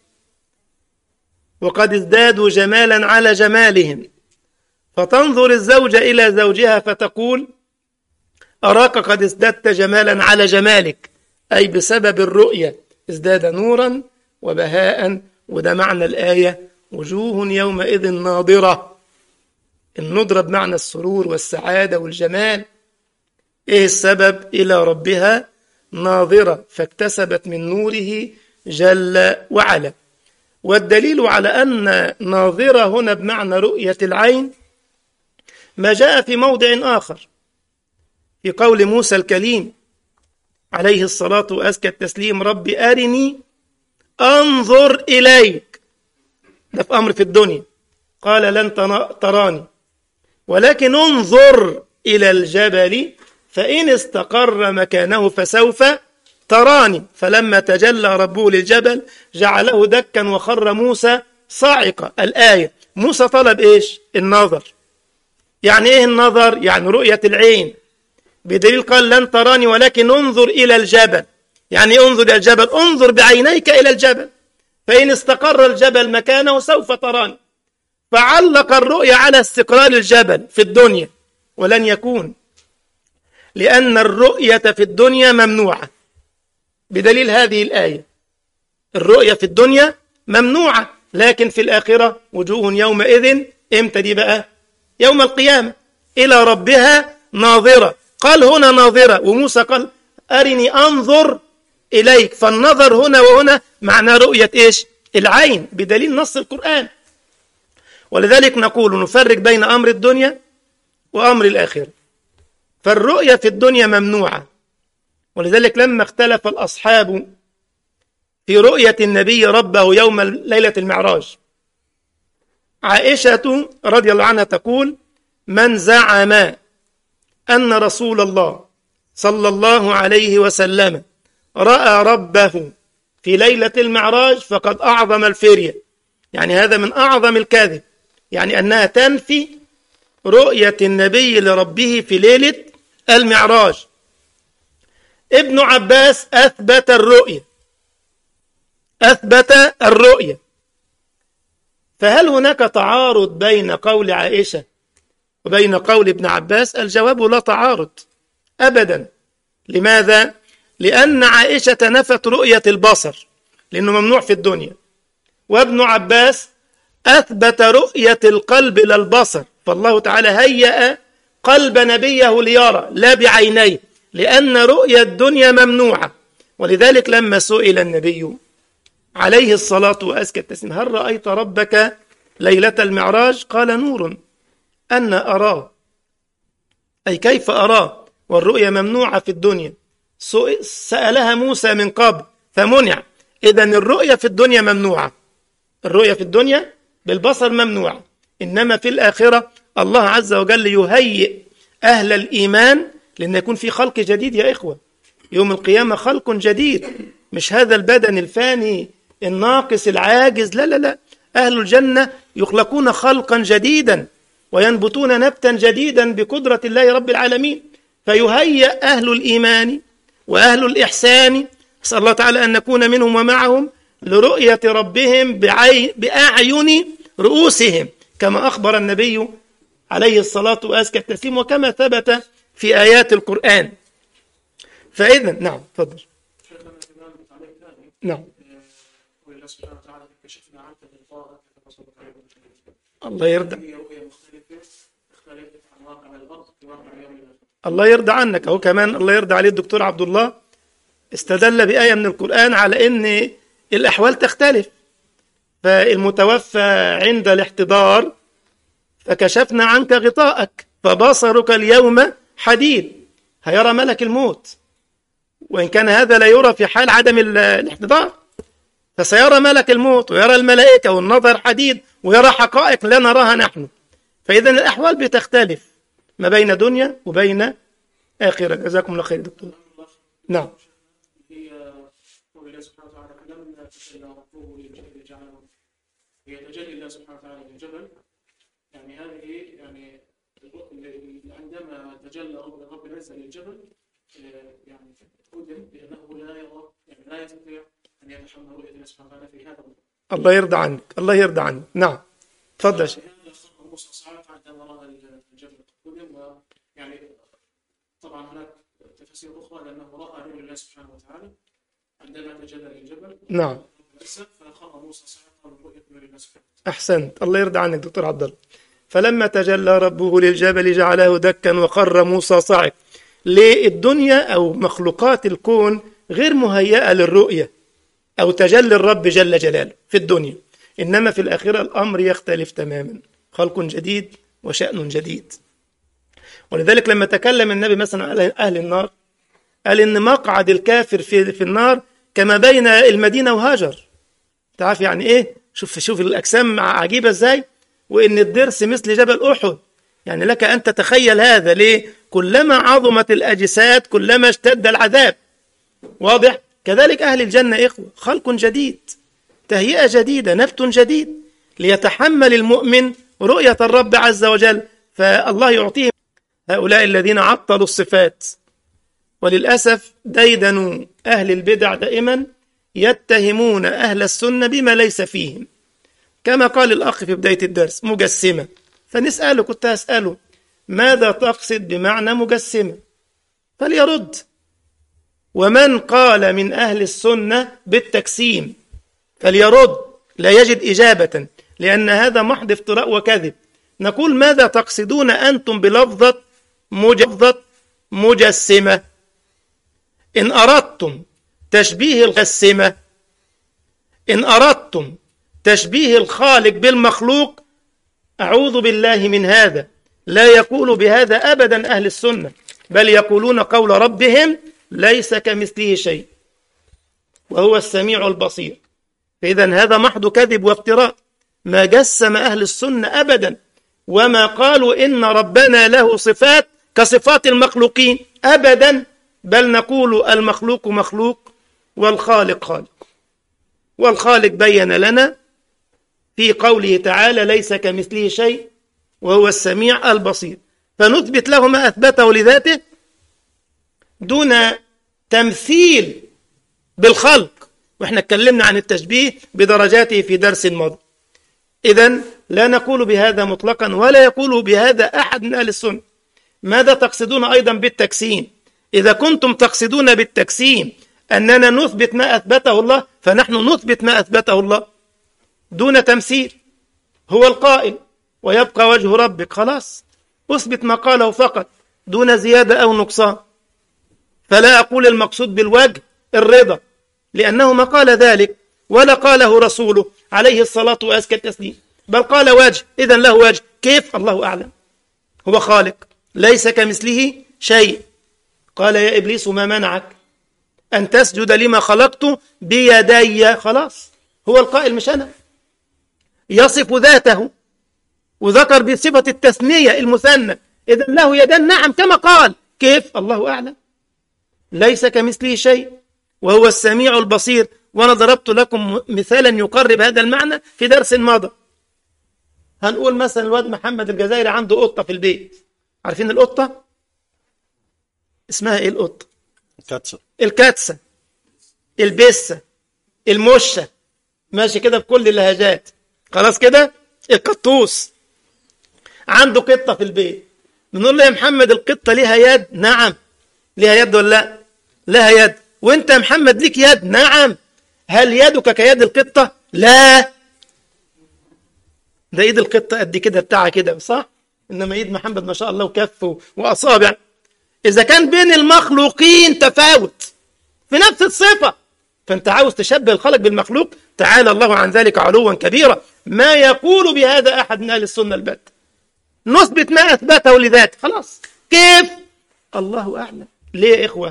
وقد ازدادوا جمالا على جمالهم، فتنظر الزوجة إلى زوجها فتقول: أراك قد ازددت جمالا على جمالك، أي بسبب الرؤية ازداد نورا وبهاء. وده معنى الآية: وجوه يومئذ ناضرة. النضرة بمعنى السرور والسعادة والجمال. إيه السبب؟ إلى ربها ناظرة، فاكتسبت من نوره جل وعلا. والدليل على أن ناظرة هنا بمعنى رؤية العين ما جاء في موضع آخر في قول موسى الكليم عليه الصلاة وأزكى التسليم: رب أرني أنظر إليك. ده في أمر في الدنيا، قال: لن تراني ولكن انظر إلى الجبل فإن استقر مكانه فسوف تراني. فلما تجلى ربه للجبل جعله دكا وخر موسى صاعقا. الآية: موسى طلب إيش؟ النظر. يعني إيه النظر؟ يعني رؤية العين، بدليل قال: لن تراني ولكن انظر إلى الجبل. يعني انظر إلى الجبل، انظر بعينيك إلى الجبل، فإن استقر الجبل مكانه سوف تراني. فعلق الرؤية على استقرار الجبل في الدنيا، ولن يكون، لأن الرؤية في الدنيا ممنوعة بدليل هذه الآية. الرؤية في الدنيا ممنوعة، لكن في الآخرة وجوه يومئذ، امتى دي بقى؟ يوم القيامة، إلى ربها ناظرة. قال هنا ناظرة، وموسى قال: أرني أنظر إليك. فالنظر هنا وهنا معنى رؤية إيش؟ العين، بدليل نص القرآن. ولذلك نقول نفرق بين أمر الدنيا وأمر الآخرة. فالرؤية في الدنيا ممنوعة، ولذلك لما اختلف الأصحاب في رؤية النبي ربه يوم ليلة المعراج، عائشة رضي الله عنها تقول: من زعم أن رسول الله صلى الله عليه وسلم رأى ربه في ليلة المعراج فقد أعظم الفرية. يعني هذا من أعظم الكذب، يعني أنها تنفي رؤية النبي لربه في ليلة المعراج. ابن عباس أثبت الرؤية، أثبت الرؤية. فهل هناك تعارض بين قول عائشة وبين قول ابن عباس؟ الجواب: لا تعارض أبدا. لماذا؟ لأن عائشة نفت رؤية البصر لأنه ممنوع في الدنيا، وابن عباس أثبت رؤية القلب إلى البصر. فالله تعالى هيأ قلب نبيه ليرى لا بعينيه، لأن رؤية الدنيا ممنوعة. ولذلك لما سئل النبي عليه الصلاة وأزكى التسليم: هل رأيت ربك ليلة المعراج؟ قال: نور أن أراه، أي كيف أراه، والرؤية ممنوعة في الدنيا. سألها موسى من قبل فمنع. إذن الرؤية في الدنيا ممنوعة، الرؤية في الدنيا بالبصر ممنوعة، إنما في الآخرة الله عز وجل يهيئ أهل الإيمان لأن يكون في خلق جديد يا إخوة. يوم القيامة خلق جديد، مش هذا البدن الفاني الناقص العاجز، لا لا لا، أهل الجنة يخلقون خلقا جديدا وينبتون نبتا جديدا بقدرة الله رب العالمين. فيهيأ أهل الإيمان وأهل الإحسان، أسأل الله تعالى أن نكون منهم ومعهم، لرؤية ربهم بأعين رؤوسهم كما أخبر النبي عليه الصلاة وأزكى التسليم، وكما ثبت في آيات القرآن. فإذا نعم تفضل. نعم. الله يرضى الله يرضى عنك. أهو كمان الله يرضى عليه الدكتور عبد الله استدل بآية من القرآن على أن الأحوال تختلف. فالمتوفى عند الاحتضار فكشفنا عنك غطاءك فبصرك اليوم حديد، هيرى ملك الموت، وإن كان هذا لا يرى في حال عدم الاحتضار، فسيرى ملك الموت ويرى الملائكة والنظر حديد ويرى حقائق لا نراها نحن. فإذا الأحوال بتختلف ما بين دنيا وبين آخرة. جزاكم الله خير دكتور. نعم. هي قول الله سبحانه وتعالى لما تجلى ربه للجبل جعله، هي تجلي الله سبحانه وتعالى للجبل، يعني هذه يعني عندما تجلى رب رب العزة للجبل يعني قدم بأنه لا يرى، يعني لا يستطيع أن يتحمل رؤية الله سبحانه وتعالى في هذا الوقت. الله يرضى عنك، الله يرضى عنك. نعم تفضل. هذا موسى صعد عندما رأى الجبل قدم، ويعني طبعا هناك تفسير أخرى لأنه رأى نور الله سبحانه وتعالى عندما تجلى للجبل. نعم. فخر موسى صعقا من رؤية نور الله سبحانه وتعالى. أحسنت، الله يرضى عنك دكتور عبد الله. فلما تجلى ربه للجبل جعله دكا وخر موسى صعق. للدنيا أو مخلوقات الكون غير مهيئة للرؤية أو تجلي الرب جل جلاله في الدنيا، إنما في الآخرة الأمر يختلف تماما، خلق جديد وشأن جديد. ولذلك لما تكلم النبي مثلا على أهل النار قال إن مقعد الكافر في في النار كما بين المدينة وهاجر. تعرف يعني إيه؟ شوف شوف الأجسام عجيبة إزاي، وإن الضرس مثل جبل أحد. يعني لك أن تتخيل هذا. ليه؟ كلما عظمت الأجساد كلما اشتد العذاب. واضح؟ كذلك أهل الجنة إخوة، خلق جديد، تهيئة جديدة، نبت جديد، ليتحمل المؤمن رؤية الرب عز وجل. فالله يعطيهم. هؤلاء الذين عطلوا الصفات، وللأسف ديدنوا أهل البدع دائما يتهمون أهل السنة بما ليس فيهم، كما قال الأخ في بداية الدرس مجسمة. فنسأله، كنت أسأله ماذا تقصد بمعنى مجسمة؟ فليرد. ومن قال من أهل السنة بالتجسيم فليرد، لا يجد إجابة، لأن هذا محض افتراء وكذب. نقول ماذا تقصدون أنتم بلفظة مجسمة؟ إن أردتم تشبيه الجسمة، إن أردتم تشبيه الخالق بالمخلوق، أعوذ بالله من هذا. لا يقول بهذا أبدا أهل السنة، بل يقولون قول ربهم ليس كمثله شيء وهو السميع البصير. فإذا هذا محض كذب وافتراء، ما جسم أهل السنة أبدا، وما قالوا إن ربنا له صفات كصفات المخلوقين أبدا، بل نقول المخلوق مخلوق والخالق خالق. والخالق بين لنا في قوله تعالى ليس كمثله شيء وهو السميع البصير، فنثبت له ما أثبته لذاته دون تمثيل بالخلق. وإحنا اتكلمنا عن التشبيه بدرجاته في درس ماضي. إذن لا نقول بهذا مطلقا ولا يقول بهذا أحد من أهل السنة. ماذا تقصدون أيضا بالتجسيم؟ إذا كنتم تقصدون بالتجسيم أننا نثبت ما أثبته الله، فنحن نثبت ما أثبته الله دون تمثيل. هو القائل ويبقى وجه ربك، خلاص أثبت ما قاله فقط دون زيادة أو نقصان. فلا أقول المقصود بالوجه الرضا، لأنه ما قال ذلك ولا قاله رسوله عليه الصلاة وأزكى التسليم، بل قال وجه. إذن له وجه، كيف؟ الله أعلم. هو خالق ليس كمثله شيء. قال يا إبليس ما منعك أن تسجد لما خلقت بيدي. خلاص، هو القائل مش أنا. يصف ذاته وذكر بصفة التثنية المثنى، إذن له يدان، نعم كما قال. كيف؟ الله أعلم. ليس كمثله شيء وهو السميع البصير. وأنا ضربت لكم مثالا يقرب هذا المعنى في درس ماضي. هنقول مثلا الواد محمد الجزائري عنده قطة في البيت. عارفين القطة؟ اسمها ايه القطة؟ كاتسة. الكاتسة، البسة، المشة، ماشي كده بكل اللهجات. خلاص كده. القطوس عنده قطة في البيت. بنقول له يا محمد القطة ليها يد؟ نعم. ليها يد ولا لا؟ لها يد. وانت يا محمد ليك يد؟ نعم. هل يدك كيد القطة؟ لا. ده ايد القطة قد كده بتاعها كده، صح؟ انما ايد محمد ما شاء الله وكف واصابع. اذا كان بين المخلوقين تفاوت في نفس الصفة، فانت عاوز تشبه الخلق بالمخلوق، تعالى الله عن ذلك علوا كبيرا. ما يقول بهذا احد من اهل السنة البت. نثبت ما اثبته لذاته، خلاص. كيف؟ الله اعلم. ليه يا اخوة؟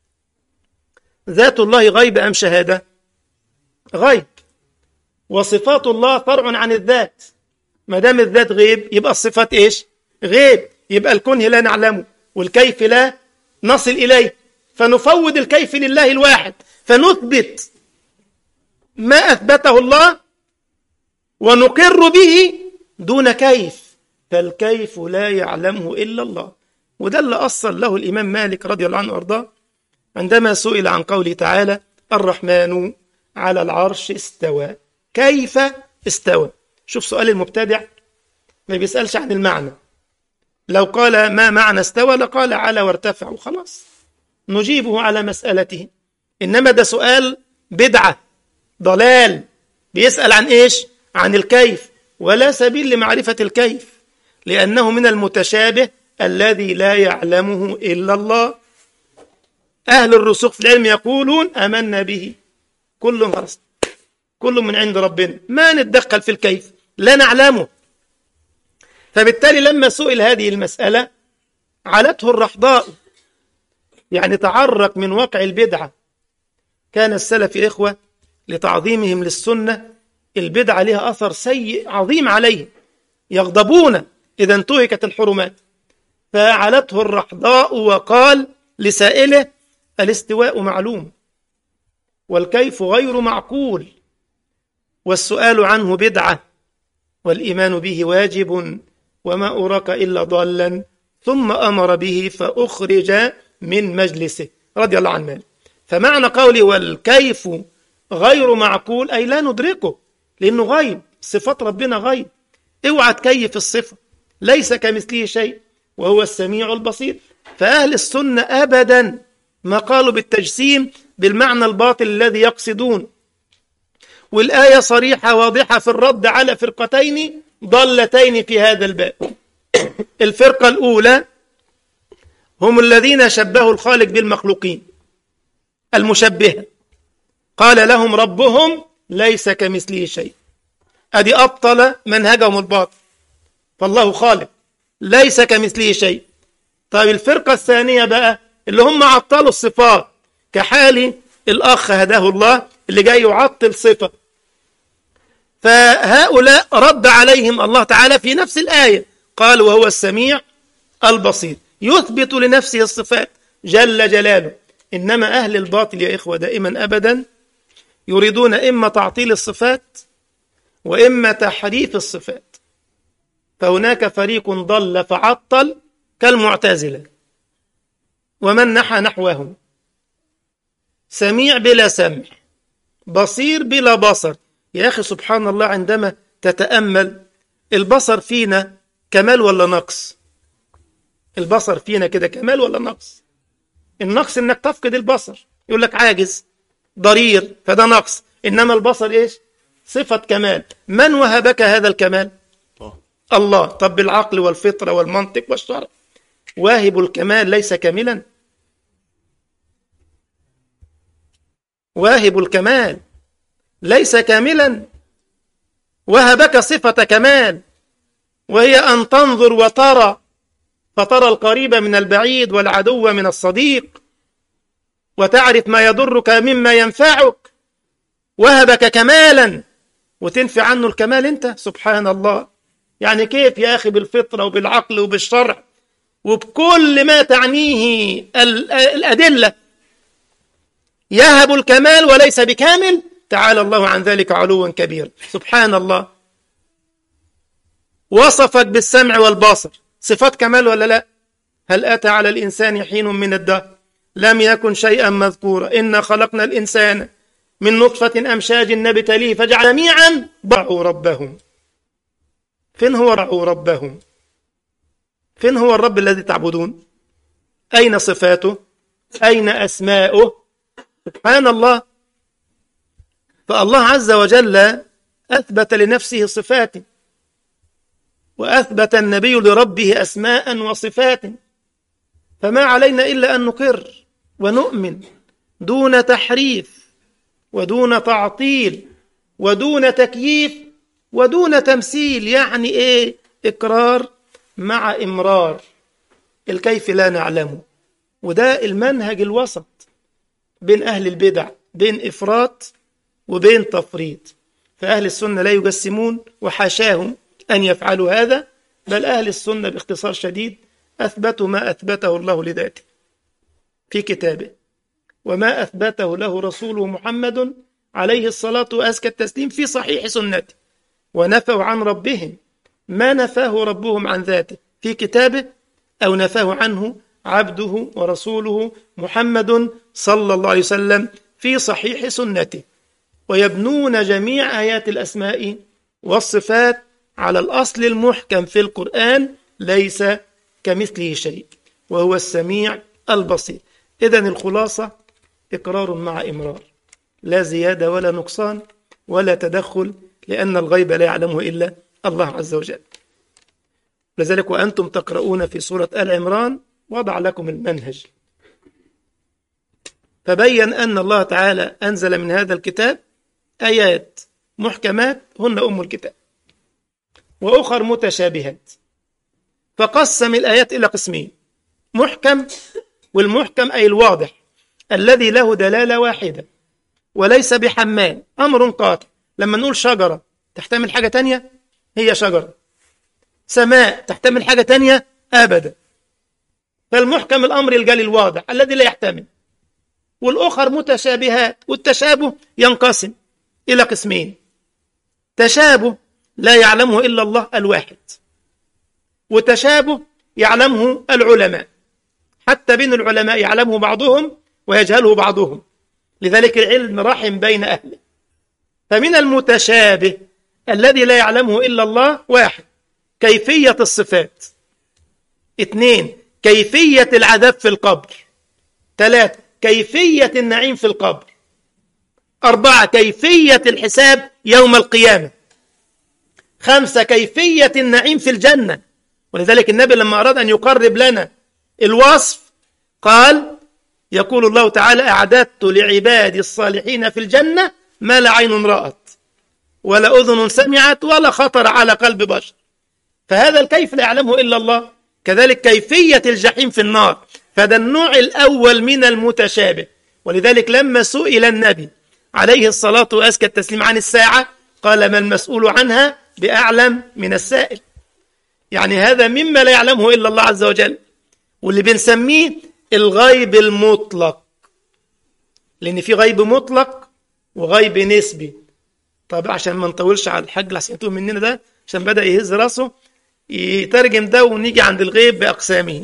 ذات الله غيب ام شهادة؟ غيب. وصفات الله فرع عن الذات. ما دام الذات غيب يبقى الصفات ايش؟ غيب. يبقى الكون لا نعلمه والكيف لا نصل اليه، فنفوض الكيف لله الواحد، فنثبت ما اثبته الله ونقر به دون كيف، فالكيف لا يعلمه الا الله. وده اللي اصل له الامام مالك رضي الله عنه وارضاه عندما سئل عن قوله تعالى الرحمن على العرش استوى. كيف استوى؟ شوف سؤال المبتدع، ما بيسألش عن المعنى. لو قال ما معنى استوى لقال على وارتفع وخلاص، نجيبه على مسألته. إنما ده سؤال بدعة ضلال، بيسأل عن إيش؟ عن الكيف، ولا سبيل لمعرفة الكيف، لأنه من المتشابه الذي لا يعلمه إلا الله. أهل الرسوخ في العلم يقولون آمنا به كل خلاص، كل من عند ربنا، ما نتدخل في الكيف، لا نعلمه. فبالتالي لما سئل هذه المسألة علته الرحضاء، يعني تعرق من واقع البدعة. كان السلف يا إخوة لتعظيمهم للسنة البدعة لها أثر سيء عظيم عليهم، يغضبون إذا انتهكت الحرمات. فعلته الرحضاء وقال لسائله الاستواء معلوم والكيف غير معقول والسؤال عنه بدعة والإيمان به واجب وما أراك إلا ضالا، ثم أمر به فأخرج من مجلسه رضي الله عن ماله. فمعنى قولي والكيف غير معقول أي لا ندركه، لأنه غيب، صفات ربنا غيب. اوعى تكيف الصفة، ليس كمثله شيء وهو السميع البصير. فأهل السنة أبدا ما قالوا بالتجسيم بالمعنى الباطل الذي يقصدون. والآية صريحة واضحة في الرد على فرقتين ضلتين في هذا الباب. الفرقة الأولى هم الذين شبهوا الخالق بالمخلوقين، المشبهة، قال لهم ربهم ليس كمثله شيء، أدي أبطل منهجهم الباطل، فالله خالق ليس كمثله شيء. طيب الفرقة الثانية بقى اللي هم عطلوا الصفات، كحال الأخ هداه الله اللي جاي يعطل صفة، فهؤلاء رد عليهم الله تعالى في نفس الآية، قال وهو السميع البصير، يثبت لنفسه الصفات جل جلاله. إنما أهل الباطل يا إخوة دائما أبدا يريدون إما تعطيل الصفات وإما تحريف الصفات. فهناك فريق ضل فعطل كالمعتزلة ومن نحى نحوهم، سميع بلا سمع، بصير بلا بصر. يا أخي سبحان الله، عندما تتأمل البصر فينا كمال ولا نقص؟ البصر فينا كده كمال ولا نقص؟ النقص انك تفقد البصر، يقول لك عاجز ضرير، فده نقص. انما البصر ايش؟ صفة كمال. من وهبك هذا الكمال؟ الله. طب بالعقل والفطرة والمنطق والشرع واهب الكمال ليس كاملا؟ واهب الكمال ليس كاملا، وهبك صفة كمال وهي أن تنظر وترى، فترى القريب من البعيد والعدو من الصديق، وتعرف ما يضرك مما ينفعك، وهبك كمالا وتنفي عنه الكمال انت. سبحان الله. يعني كيف يا أخي بالفطرة وبالعقل وبالشرع وبكل ما تعنيه الأدلة يهب الكمال وليس بكامل؟ تعالى الله عن ذلك علوا كبيرا. سبحان الله. وصفك بالسمع والبصر، صفات كمال ولا لا؟ هل أتى على الإنسان حين من الدهر لم يكن شيئا مذكورا؟ إنا خلقنا الإنسان من نطفة أمشاج نبتليه فجعل جميعا ضعوا ربهم. فين هو رعوا ربهم؟ فين هو الرب الذي تعبدون؟ أين صفاته؟ أين أسماؤه؟ سبحان الله. فالله عز وجل أثبت لنفسه صفات، وأثبت النبي لربه أسماء وصفات، فما علينا إلا أن نقر ونؤمن دون تحريف ودون تعطيل ودون تكييف ودون تمثيل. يعني إيه؟ إقرار مع إمرار. الكيف لا نعلمه، وده المنهج الوسط بين أهل البدع، بين إفراط وبين تفريط. فأهل السنة لا يجسمون، وحاشاهم أن يفعلوا هذا، بل أهل السنة باختصار شديد أثبتوا ما أثبته الله لذاته في كتابه، وما أثبته له رسوله محمد عليه الصلاة وأزكى التسليم في صحيح سنته، ونفوا عن ربهم ما نفاه ربهم عن ذاته في كتابه، أو نفاه عنه عبده ورسوله محمد صلى الله عليه وسلم في صحيح سنته. ويبنون جميع آيات الأسماء والصفات على الأصل المحكم في القرآن: ليس كمثله شيء وهو السميع البصير. إذن الخلاصة: إقرار مع إمرار، لا زيادة ولا نقصان ولا تدخل، لأن الغيب لا يعلمه إلا الله عز وجل. لذلك وأنتم تقرؤون في سورة آل عمران وضع لكم المنهج، فبين أن الله تعالى أنزل من هذا الكتاب آيات محكمات هن أم الكتاب، وأخر متشابهات، فقسم الآيات إلى قسمين: محكم، والمحكم أي الواضح الذي له دلالة واحدة وليس بحمال، أمر قاطع. لما نقول شجرة تحتمل حاجة تانية، هي شجرة. سماء تحتمل حاجة تانية؟ أبدا. فالمحكم الأمر الجلي الواضح الذي لا يحتمل. والأخر متشابهات، والتشابه ينقسم إلى قسمين: تشابه لا يعلمه إلا الله الواحد، وتشابه يعلمه العلماء، حتى بين العلماء يعلمه بعضهم ويجهله بعضهم، لذلك العلم رحم بين أهله. فمن المتشابه الذي لا يعلمه إلا الله: واحد، كيفية الصفات. اثنين، كيفية العذاب في القبر. ثلاثة، كيفية النعيم في القبر. أربعة، كيفية الحساب يوم القيامة. خمسة، كيفية النعيم في الجنة. ولذلك النبي لما أراد أن يقرب لنا الوصف قال: يقول الله تعالى: أعددت لعبادي الصالحين في الجنة ما لا عين رأت ولا أذن سمعت ولا خطر على قلب بشر. فهذا الكيف لا يعلمه إلا الله. كذلك كيفية الجحيم في النار، فهذا النوع الأول من المتشابه. ولذلك لما سئل النبي عليه الصلاة وأزكى التسليم عن الساعة قال: ما المسؤول عنها بأعلم من السائل. يعني هذا مما لا يعلمه إلا الله عز وجل، واللي بنسميه الغيب المطلق، لأن في غيب مطلق وغيب نسبي. طب عشان ما نطولش على الحاج لحسن يتوه مننا ده، عشان بدأ يهز راسه يترجم ده ونيجي عند الغيب بأقسامه.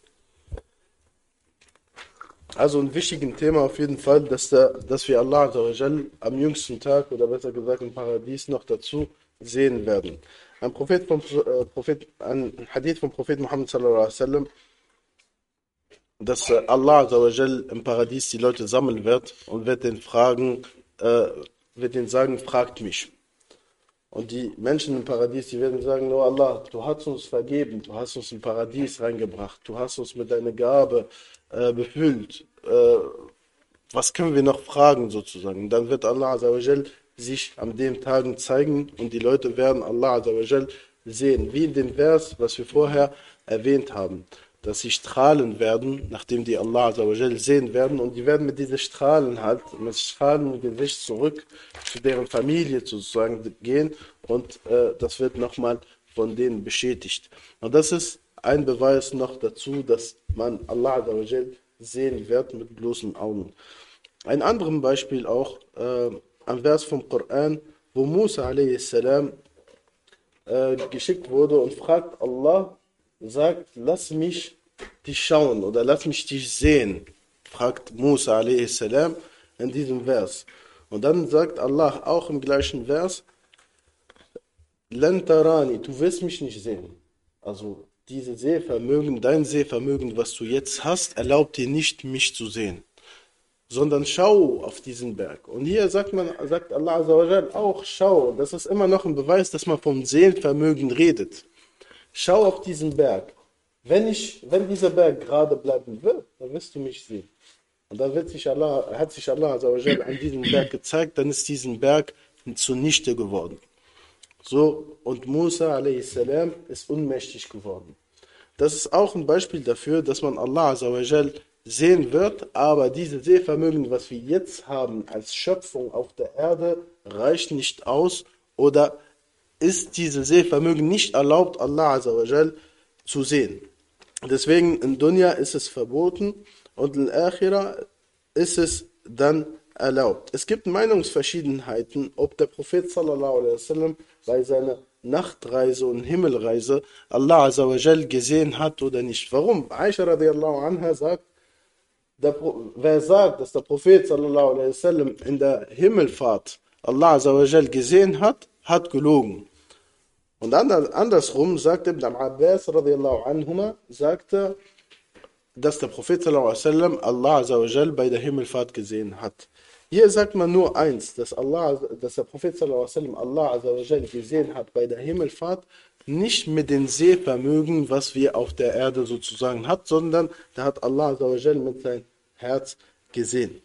Also ein wichtiges Thema auf jeden Fall, dass, der, dass wir Allah am jüngsten Tag, oder besser gesagt im Paradies, noch dazu sehen werden. Ein, Prophet vom, äh, Prophet, ein Hadith vom Propheten Muhammad sallallahu alaihi wasallam, dass äh, Allah im Paradies die Leute sammeln wird und wird den fragen, äh, wird ihnen sagen: fragt mich. Und die Menschen im Paradies, die werden sagen: oh Allah, du hast uns vergeben, du hast uns im Paradies reingebracht, du hast uns mit deiner Gabe äh, befüllt. Äh, was können wir noch fragen sozusagen? Und dann wird Allah sich an den Tagen zeigen und die Leute werden Allah sehen. Wie in dem Vers, was wir vorher erwähnt haben, dass sie strahlen werden, nachdem die Allah Azza wa Jal sehen werden, und die werden mit diesen Strahlen halt, mit strahlendem Gesicht zurück zu deren Familie sozusagen gehen, und äh, das wird nochmal von denen bestätigt. Und das ist ein Beweis noch dazu, dass man Allah Azza wa Jal sehen wird mit bloßen Augen. Ein anderes Beispiel auch, äh, ein Vers vom Koran, wo Musa a s. Äh, geschickt wurde und fragt Allah, sagt, lass mich dich schauen oder lass mich dich sehen, fragt Musa a s. in diesem Vers. Und dann sagt Allah auch im gleichen Vers, Lan tarani, du wirst mich nicht sehen. Also diese Sehvermögen, dein Sehvermögen, was du jetzt hast, erlaubt dir nicht, mich zu sehen, sondern schau auf diesen Berg. Und hier sagt man, sagt Allah Azza wa Jal auch, schau. Das ist immer noch ein Beweis, dass man vom Sehvermögen redet. Schau auf diesen Berg. Wenn ich, wenn dieser Berg gerade bleiben wird, dann wirst du mich sehen. Und dann wird sich Allah, hat sich Allah Azza wa Jal an diesem Berg gezeigt, dann ist diesen Berg zunichte geworden. So, und Musa a s. ist unmächtig geworden. Das ist auch ein Beispiel dafür, dass man Allah Azza wa Jal sehen wird, aber diese Sehvermögen, was wir jetzt haben als Schöpfung auf der Erde, reicht nicht aus, oder ist diese Sehvermögen nicht erlaubt, Allah Azza wa Jal zu sehen. Deswegen in Dunya ist es verboten und in Akhira ist es dann erlaubt. Es gibt Meinungsverschiedenheiten, ob der Prophet sallallahu alaihi wasallam bei seiner Nachtreise und Himmelreise Allah Azza wa Jal gesehen hat oder nicht. Warum? Aisha radiallahu anha sagt, Der, wer sagt, dass der Prophet sallallahu alaihi wasallam in der Himmelfahrt Allah Azza wa Jal gesehen hat, hat gelogen. Und andersrum sagt Ibn Abbas radiallahu anhuma, sagte, dass der Prophet sallallahu alaihi wasallam Allah Azza wa Jal bei der Himmelfahrt gesehen hat. Hier sagt man nur eins, dass, Allah, dass der Prophet sallallahu alaihi wasallam Allah Azza wa Jal gesehen hat bei der Himmelfahrt, nicht mit dem Sehvermögen, was wir auf der Erde sozusagen hat, sondern da hat Allah Azza wa Jal mit seinem Herz gesehen.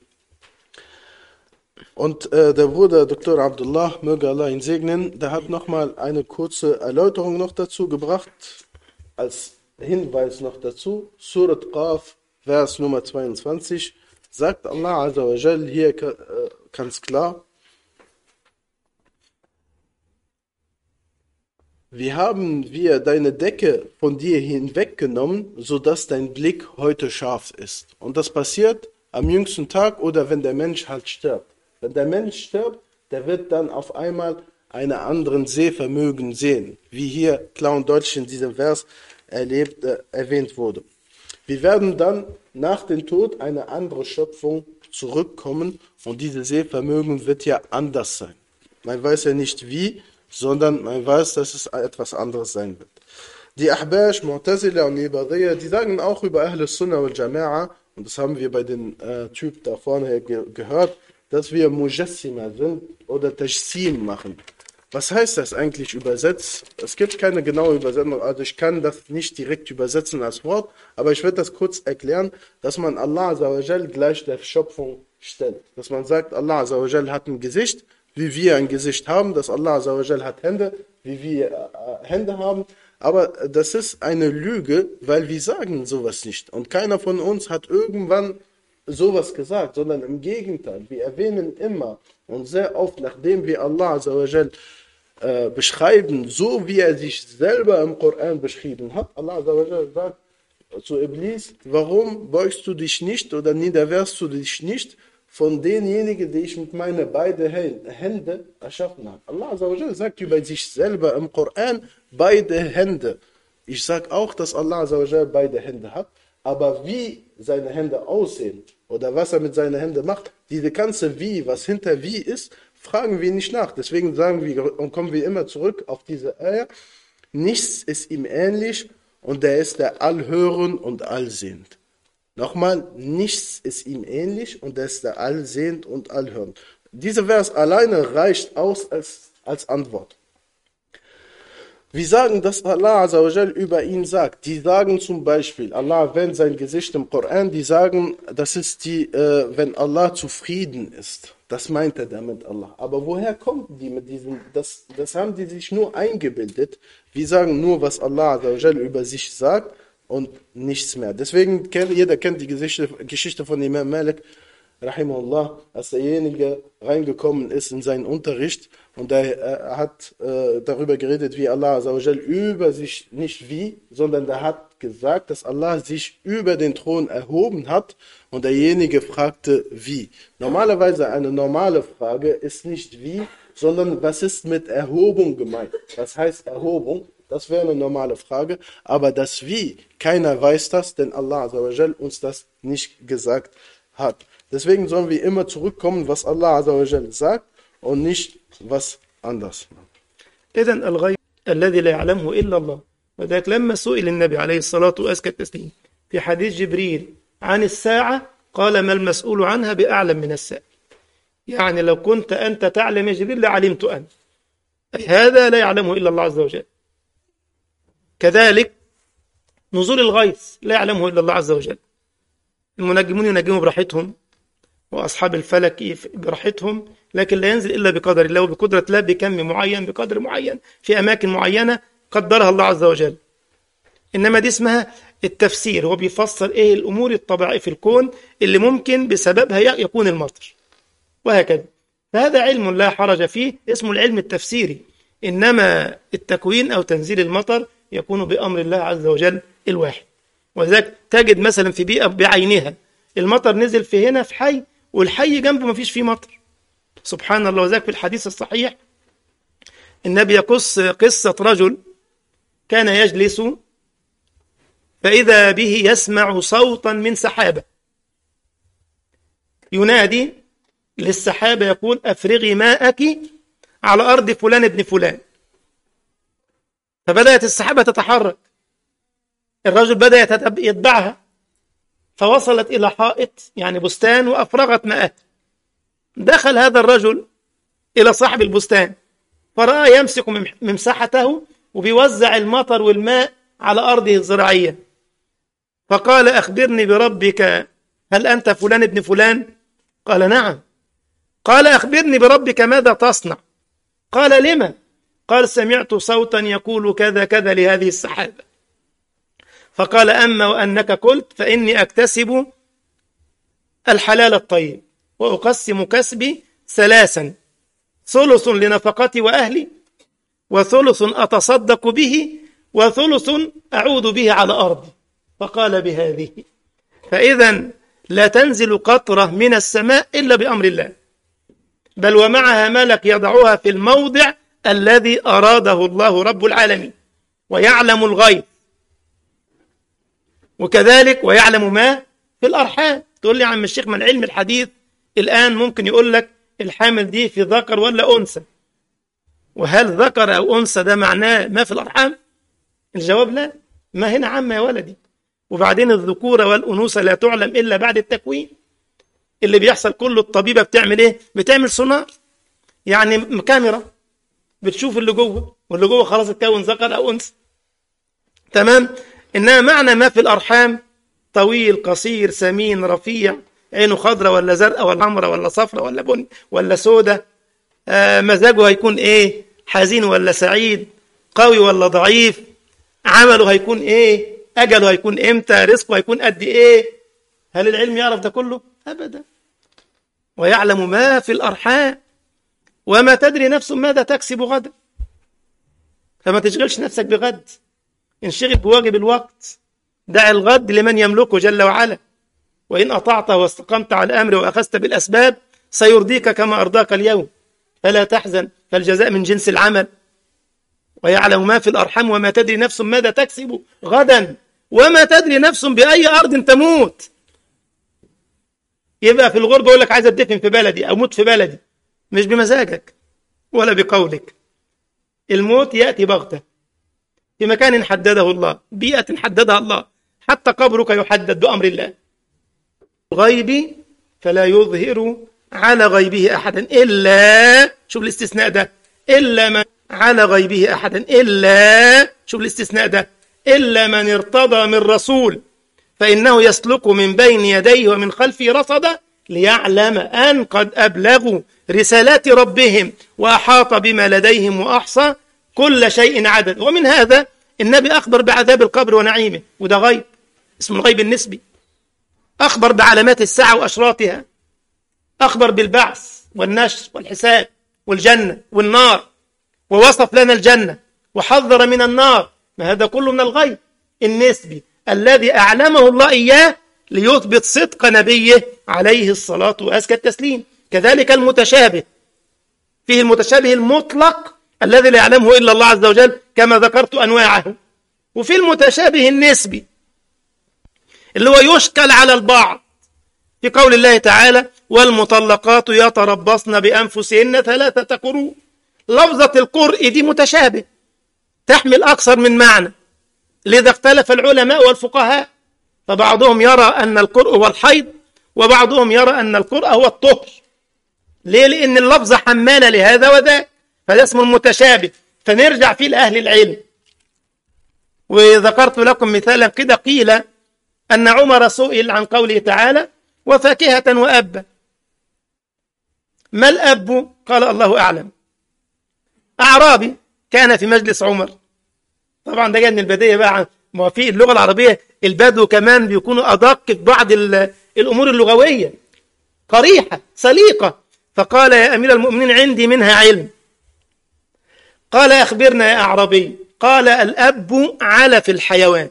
Und äh, der Bruder Doktor Abdullah, möge Allah ihn segnen, der hat nochmal eine kurze Erläuterung noch dazu gebracht, als Hinweis noch dazu. Surat Qaf, Vers Nummer zweiundzwanzig, sagt Allah Azza wa Jal hier äh, ganz klar, wie haben wir deine Decke von dir hinweggenommen, sodass dein Blick heute scharf ist. Und das passiert am jüngsten Tag oder wenn der Mensch halt stirbt. Wenn der Mensch stirbt, der wird dann auf einmal einen anderen Sehvermögen sehen, wie hier klar und deutlich in diesem Vers erlebt, äh, erwähnt wurde. Wir werden dann nach dem Tod eine andere Schöpfung zurückkommen und dieses Sehvermögen wird ja anders sein. Man weiß ja nicht wie, sondern man weiß, dass es etwas anderes sein wird. Die Ahbash, Mu'tazila und Ibadiyya, die sagen auch über Ahl Sunnah wal Jama'a, und das haben wir bei den äh, Typ da vorne ge gehört, dass wir Mujassima sind oder Tajsim machen. Was heißt das eigentlich übersetzt? Es gibt keine genaue Übersetzung, also ich kann das nicht direkt übersetzen als Wort, aber ich werde das kurz erklären, dass man Allah Azza wa Jal gleich der Schöpfung stellt. Dass man sagt, Allah Azza wa Jal hat ein Gesicht, wie wir ein Gesicht haben, dass Allah Azza wa Jal hat Hände, wie wir äh, Hände haben. Aber das ist eine Lüge, weil wir sagen sowas nicht. Und keiner von uns hat irgendwann sowas gesagt, sondern im Gegenteil. Wir erwähnen immer und sehr oft, nachdem wir Allah Azza wa Jal äh, beschreiben, so wie er sich selber im Koran beschrieben hat. Allah Azza wa Jal sagt zu Iblis, warum beugst du dich nicht oder niederwehrst du dich nicht von denjenigen, die ich mit meinen beiden Händen erschaffen habe. Allah Azza wa Jal sagt über sich selber im Koran, beide Hände. Ich sage auch, dass Allah Azza wa Jal beide Hände hat, aber wie seine Hände aussehen oder was er mit seinen Händen macht, diese ganze Wie, was hinter Wie ist, fragen wir nicht nach. Deswegen sagen wir und kommen wir immer zurück auf diese Eier. Nichts ist ihm ähnlich und er ist der Allhörend und Allsehend. Nochmal, nichts ist ihm ähnlich und er ist der Allsehend und Allhörend. Dieser Vers alleine reicht aus als, als Antwort. Wir sagen, dass Allah Azzawajal über ihn sagt. Die sagen zum Beispiel, Allah erwähnt sein Gesicht im Koran, die sagen, das ist die, äh, wenn Allah zufrieden ist. Das meint er damit, Allah. Aber woher kommen die mit diesem, das, das haben die sich nur eingebildet. Wir sagen nur, was Allah Azzawajal über sich sagt und nichts mehr. Deswegen kennt, jeder kennt die Geschichte, Geschichte von Imam Malik, Rahimahullah, als derjenige reingekommen ist in seinen Unterricht und er, er hat äh, darüber geredet, wie Allah Azzawajal über sich, nicht wie, sondern er hat gesagt, dass Allah sich über den Thron erhoben hat und derjenige fragte, wie. Normalerweise eine normale Frage ist nicht wie, sondern was ist mit Erhobung gemeint? Was heißt Erhobung? Das wäre eine normale Frage, aber das wie, keiner weiß das, denn Allah Azzawajal uns das nicht gesagt hat. Deswegen sollen wir immer zurückkommen, was Allah Azzawajal sagt und nicht was anders. إذن الغيب الذي لا يعلمه إلا الله. وذلك لما سئل النبي عليه الصلاة وأزكى التسليم في حديث جبريل عن الساعة قال ما المسؤول عنها بأعلم من السائل. يعني لو كنت أنت تعلم يا جبريل لعلمت أنا. أي هذا لا يعلمه إلا الله عز وجل. كذلك نزول الغيث لا يعلمه إلا الله عز وجل. المنجمون ينجموا براحتهم وأصحاب الفلك براحتهم، لكن لا ينزل إلا بقدر الله وبقدرة الله، بكم معين بقدر معين في أماكن معينة قدرها الله عز وجل. إنما دي اسمها التفسير، هو بيفسر إيه الأمور الطبيعية في الكون اللي ممكن بسببها يكون المطر وهكذا. فهذا علم لا حرج فيه، اسمه العلم التفسيري. إنما التكوين أو تنزيل المطر يكون بأمر الله عز وجل الواحد. ولذلك تجد مثلا في بيئة بعينها المطر نزل في هنا في حي والحي جنبه ما فيش فيه مطر، سبحان الله. وذلك في الحديث الصحيح النبي يقص قصة رجل كان يجلس فإذا به يسمع صوتا من سحابة ينادي للسحابة يقول أفرغي ماءك على أرض فلان ابن فلان. فبدأت السحابة تتحرك، الرجل بدأ يتبعها فوصلت إلى حائط يعني بستان وأفرغت ماءه. دخل هذا الرجل إلى صاحب البستان فرأى يمسك ممسحته وبيوزع المطر والماء على أرضه الزراعية، فقال أخبرني بربك، هل أنت فلان ابن فلان؟ قال نعم. قال أخبرني بربك ماذا تصنع؟ قال لما؟ قال سمعت صوتا يقول كذا كذا لهذه السحابة. فقال أما وأنك قلت فإني أكتسب الحلال الطيب وأقسم كسبي ثلاثا، ثلث لنفقتي وأهلي، وثلث أتصدق به، وثلث أعود به على أرضي. فقال بهذه فإذا لا تنزل قطرة من السماء إلا بأمر الله، بل ومعها ملك يضعها في الموضع الذي أراده الله رب العالمين، ويعلم الغيب، وكذلك ويعلم ما في الأرحام. تقول لي يا عم الشيخ من علم الحديث الآن ممكن يقول لك الحامل دي في ذكر ولا أنثى، وهل ذكر أو أنثى ده معناه ما في الأرحام؟ الجواب لا، ما هنا عامة يا ولدي. وبعدين الذكورة والأنوثة لا تعلم إلا بعد التكوين. اللي بيحصل كله الطبيبة بتعمل إيه؟ بتعمل سونار، يعني كاميرا بتشوف اللي جوه، واللي جوه خلاص اتكون ذكر أو أنثى، تمام. إنما معنى ما في الأرحام طويل قصير سمين رفيع، عينه خضراء ولا زرقاء ولا حمراء ولا صفراء ولا بني ولا سودة، آه مزاجه هيكون إيه، حزين ولا سعيد، قوي ولا ضعيف، عمله هيكون إيه، أجله هيكون إمتى، رزقه هيكون قد إيه. هل العلم يعرف ده كله؟ أبدا. ويعلم ما في الأرحام وما تدري نفس ماذا تكسب غدا. فما تشغلش نفسك بغد، انشغل بواجب الوقت. دع الغد لمن يملكه جل وعلا، وإن أطعته واستقمت على الأمر وأخذت بالأسباب سيرضيك كما أرضاك اليوم، فلا تحزن فالجزاء من جنس العمل. ويعلم ما في الأرحام وما تدري نفس ماذا تكسب غدا وما تدري نفس بأي أرض تموت. يبقى في الغربة يقول لك عايز أدفن في بلدي أو موت في بلدي، مش بمزاجك ولا بقولك. الموت يأتي بغتة في مكان حدده الله، بيئة حددها الله، حتى قبرك يحدد بأمر الله. غيبي فلا يظهر على غيبه أحدا إلا، شوف الاستثناء ده، إلا من على غيبه أحدا إلا، شوف الاستثناء ده، إلا من ارتضى من رسول فإنه يسلك من بين يديه ومن خلفه رصدا ليعلم أن قد أبلغوا رسالات ربهم وأحاط بما لديهم وأحصى كل شيء عدد. ومن هذا النبي أخبر بعذاب القبر ونعيمه، وده غيب اسمه الغيب النسبي. أخبر بعلامات الساعة وأشراطها، أخبر بالبعث والنشر والحساب والجنة والنار، ووصف لنا الجنة وحذر من النار. ما هذا كله من الغيب النسبي الذي أعلمه الله إياه ليثبت صدق نبيه عليه الصلاة وأزكى التسليم. كذلك المتشابه، فيه المتشابه المطلق الذي لا يعلمه إلا الله عز وجل كما ذكرت أنواعه، وفي المتشابه النسبي اللي هو يشكل على البعض في قول الله تعالى والمطلقات يتربصن بأنفسهن ثلاثة قروء. لفظة القرء دي متشابه تحمل أكثر من معنى، لذا اختلف العلماء والفقهاء، فبعضهم يرى أن القرء هو الحيض وبعضهم يرى أن القرء هو الطهر. ليه؟ لأن اللفظة حمالة لهذا وذاك، فده اسمه المتشابه، فنرجع فيه لأهل العلم. وذكرت لكم مثالا كده، قيل أن عمر سئل عن قوله تعالى وفاكهة وأبا، ما الأب؟ قال الله أعلم. أعرابي كان في مجلس عمر، طبعا ده جاء من البدية بقى، ما في اللغة العربية البدو كمان بيكونوا أدق في بعض الأمور اللغوية، قريحة سليقة. فقال يا أمير المؤمنين عندي منها علم. قال أخبرنا يا أعرابي. قال الأب علف الحيوان.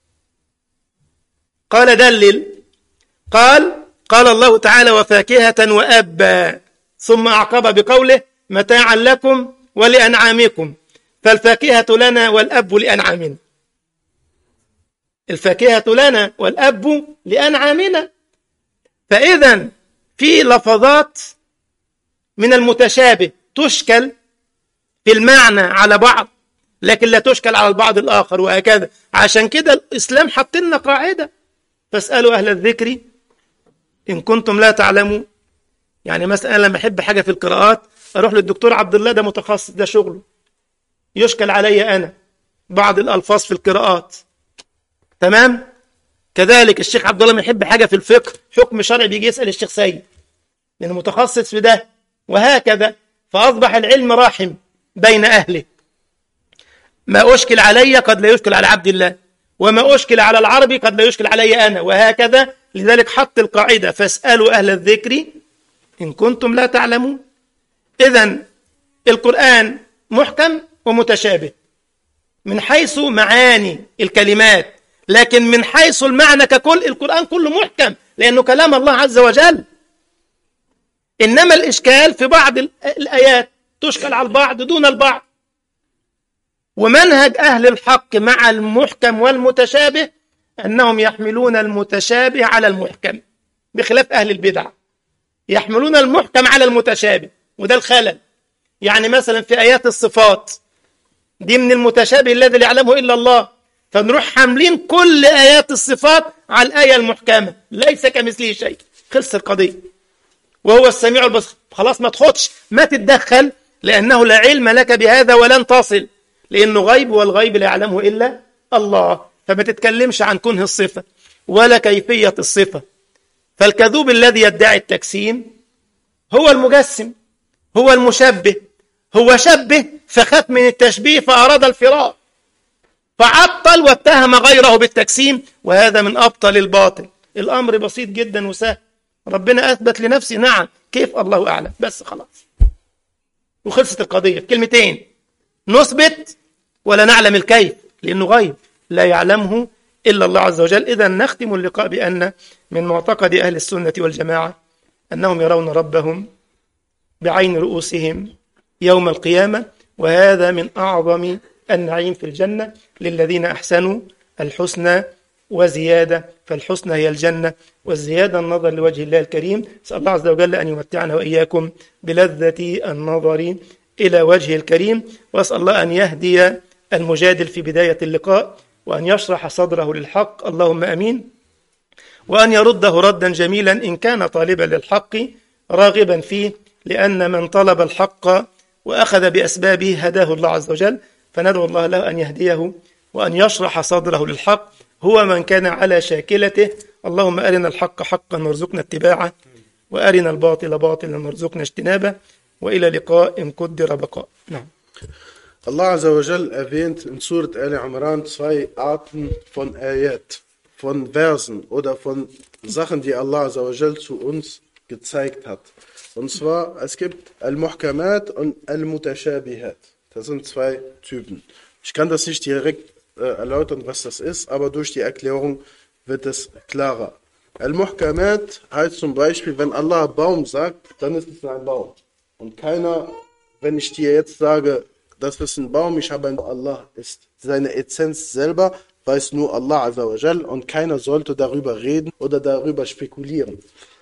قال دلل. قال قال الله تعالى وفاكهة وأبا، ثم أعقب بقوله متاعا لكم ولأنعامكم، فالفاكهة لنا والأب لأنعامنا. الفاكهة لنا والأب لأنعامنا. فإذا في لفظات من المتشابه تشكل في المعنى على بعض لكن لا تشكل على البعض الآخر، وهكذا. عشان كده الإسلام حط لنا قاعدة فاسألوا أهل الذكر إن كنتم لا تعلمون. يعني مثلا أنا لما أحب حاجة في القراءات أروح للدكتور عبد الله، ده متخصص، ده شغله، يشكل علي أنا بعض الألفاظ في القراءات، تمام. كذلك الشيخ عبد الله يحب حاجة في الفقه، حكم شرعي، بيجي يسأل الشيخ سيد لأنه متخصص في ده، وهكذا. فأصبح العلم راحم بين أهله. ما أشكل علي قد لا يشكل على عبد الله، وما أشكل على العربي قد لا يشكل علي أنا، وهكذا. لذلك حط القاعدة فاسألوا أهل الذكر إن كنتم لا تعلمون. إذن القرآن محكم ومتشابه من حيث معاني الكلمات، لكن من حيث المعنى ككل القرآن كله محكم لأنه كلام الله عز وجل. إنما الإشكال في بعض الآيات تشكل على البعض دون البعض. ومنهج أهل الحق مع المحكم والمتشابه أنهم يحملون المتشابه على المحكم، بخلاف أهل البدع يحملون المحكم على المتشابه، وده الخلل. يعني مثلا في آيات الصفات دي من المتشابه الذي لا يعلمه إلا الله، فنروح حاملين كل آيات الصفات على الآية المحكمة، ليس كمثله شيء، خلص القضية، وهو السميع البصير. خلاص ما تخدش، ما تتدخل، لأنه لا علم لك بهذا ولن تصل، لأنه غيب، والغيب لا يعلمه إلا الله. فما تتكلمش عن كنه الصفة ولا كيفية الصفة. فالكذوب الذي يدعي التجسيم هو المجسم، هو المشبه، هو شبه فخاف من التشبيه فأراد الفرار، فعطل واتهم غيره بالتجسيم، وهذا من أبطل الباطل. الأمر بسيط جدا وسهل، ربنا أثبت لنفسه، نعم، كيف؟ الله أعلم، بس خلاص وخلصت القضية. كلمتين، نثبت ولا نعلم الكيف، لأنه غيب لا يعلمه إلا الله عز وجل. إذا نختم اللقاء بأن من معتقد أهل السنة والجماعة أنهم يرون ربهم بعين رؤوسهم يوم القيامة، وهذا من أعظم النعيم في الجنة للذين أحسنوا الحسنى وزيادة. فالحسنى هي الجنة، والزيادة النظر لوجه الله الكريم. أسأل الله عز وجل أن يمتعنا وإياكم بلذة النظر إلى وجهه الكريم، وأسأل الله أن يهدي المجادل في بداية اللقاء وأن يشرح صدره للحق، اللهم أمين، وأن يرده ردا جميلا إن كان طالبا للحق راغبا فيه، لأن من طلب الحق وأخذ بأسبابه هداه الله عز وجل، فندعو الله له أن يهديه وأن يشرح صدره للحق، هو من كان على شاكلته. اللهم أرنا الحق حقا وارزقنا اتباعه، وأرنا الباطل باطلا وارزقنا اجتنابه، وإلى لقاء قدر بقاء. نعم. Allah Azza wa Jal erwähnt in Surat Al-Imran zwei Arten von Ayat, von Versen oder von Sachen, die Allah Azza wa Jal zu uns gezeigt hat. Und zwar, es gibt Al-Muhkamat und Al-Mutashabihat. Das sind zwei Typen. Ich kann das nicht direkt äh, erläutern, was das ist, aber durch die Erklärung wird es klarer. Al-Muhkamat heißt zum Beispiel, wenn Allah Baum sagt, dann ist es ein Baum. Und keiner, wenn ich dir jetzt sage, das ist ein Baum, ich habe ein Allah, ist seine Essenz selber, weiß nur Allah Azza wa Jal, und keiner sollte darüber reden oder darüber spekulieren.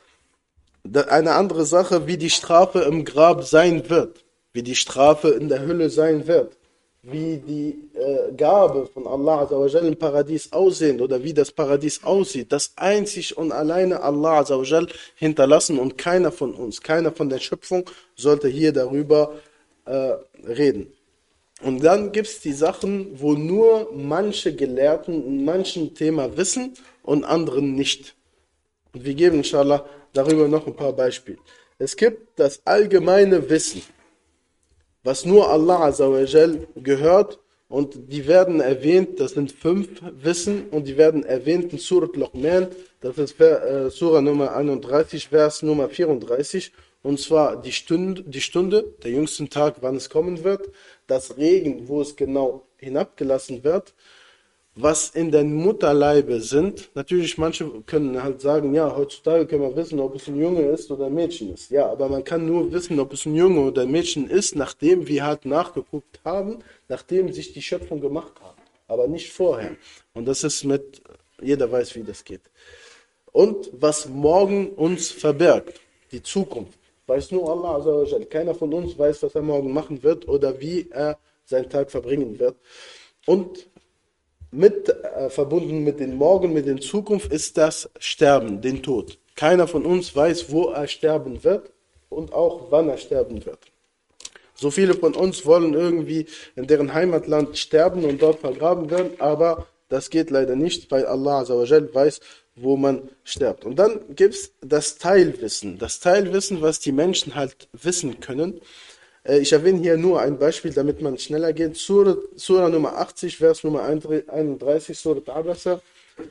Eine andere Sache, wie die Strafe im Grab sein wird, wie die Strafe in der Hölle sein wird, wie die äh, Gabe von Allah Azza wa Jal im Paradies aussehen oder wie das Paradies aussieht, das einzig und alleine Allah Azza wa Jal hinterlassen, und keiner von uns, keiner von der Schöpfung sollte hier darüber äh, reden. Und dann gibt es die Sachen, wo nur manche Gelehrten in manchen Thema wissen und anderen nicht. Und wir geben inshallah darüber noch ein paar Beispiele. Es gibt das allgemeine Wissen, was nur Allah Azza wa Jal gehört, und die werden erwähnt, das sind fünf Wissen, und die werden erwähnt in Surat Luqman, das ist äh, Surah Nummer einunddreißig, Vers Nummer vierunddreißig, und zwar die Stunde, die Stunde, der jüngsten Tag, wann es kommen wird, das Regen, wo es genau hinabgelassen wird, was in den Mutterleibe sind. Natürlich, manche können halt sagen, ja, heutzutage können wir wissen, ob es ein Junge ist oder ein Mädchen ist. Ja, aber man kann nur wissen, ob es ein Junge oder ein Mädchen ist, nachdem wir halt nachgeguckt haben, nachdem sich die Schöpfung gemacht hat, aber nicht vorher. Und das ist mit, jeder weiß, wie das geht. Und was morgen uns verbirgt, die Zukunft, weiß nur Allah Azza wa Jal. Keiner von uns weiß, was er morgen machen wird oder wie er seinen Tag verbringen wird. Und mit, äh, verbunden mit dem Morgen, mit der Zukunft ist das Sterben, den Tod. Keiner von uns weiß, wo er sterben wird und auch wann er sterben wird. So viele von uns wollen irgendwie in deren Heimatland sterben und dort vergraben werden, aber das geht leider nicht, weil Allah Azza wa Jal weiß, wo man stirbt. Und dann gibt es das Teilwissen. Das Teilwissen, was die Menschen halt wissen können. Ich erwähne hier nur ein Beispiel, damit man schneller geht. Surah, Surah Nummer achtzig, Vers Nummer einunddreißig, Surah Abasa.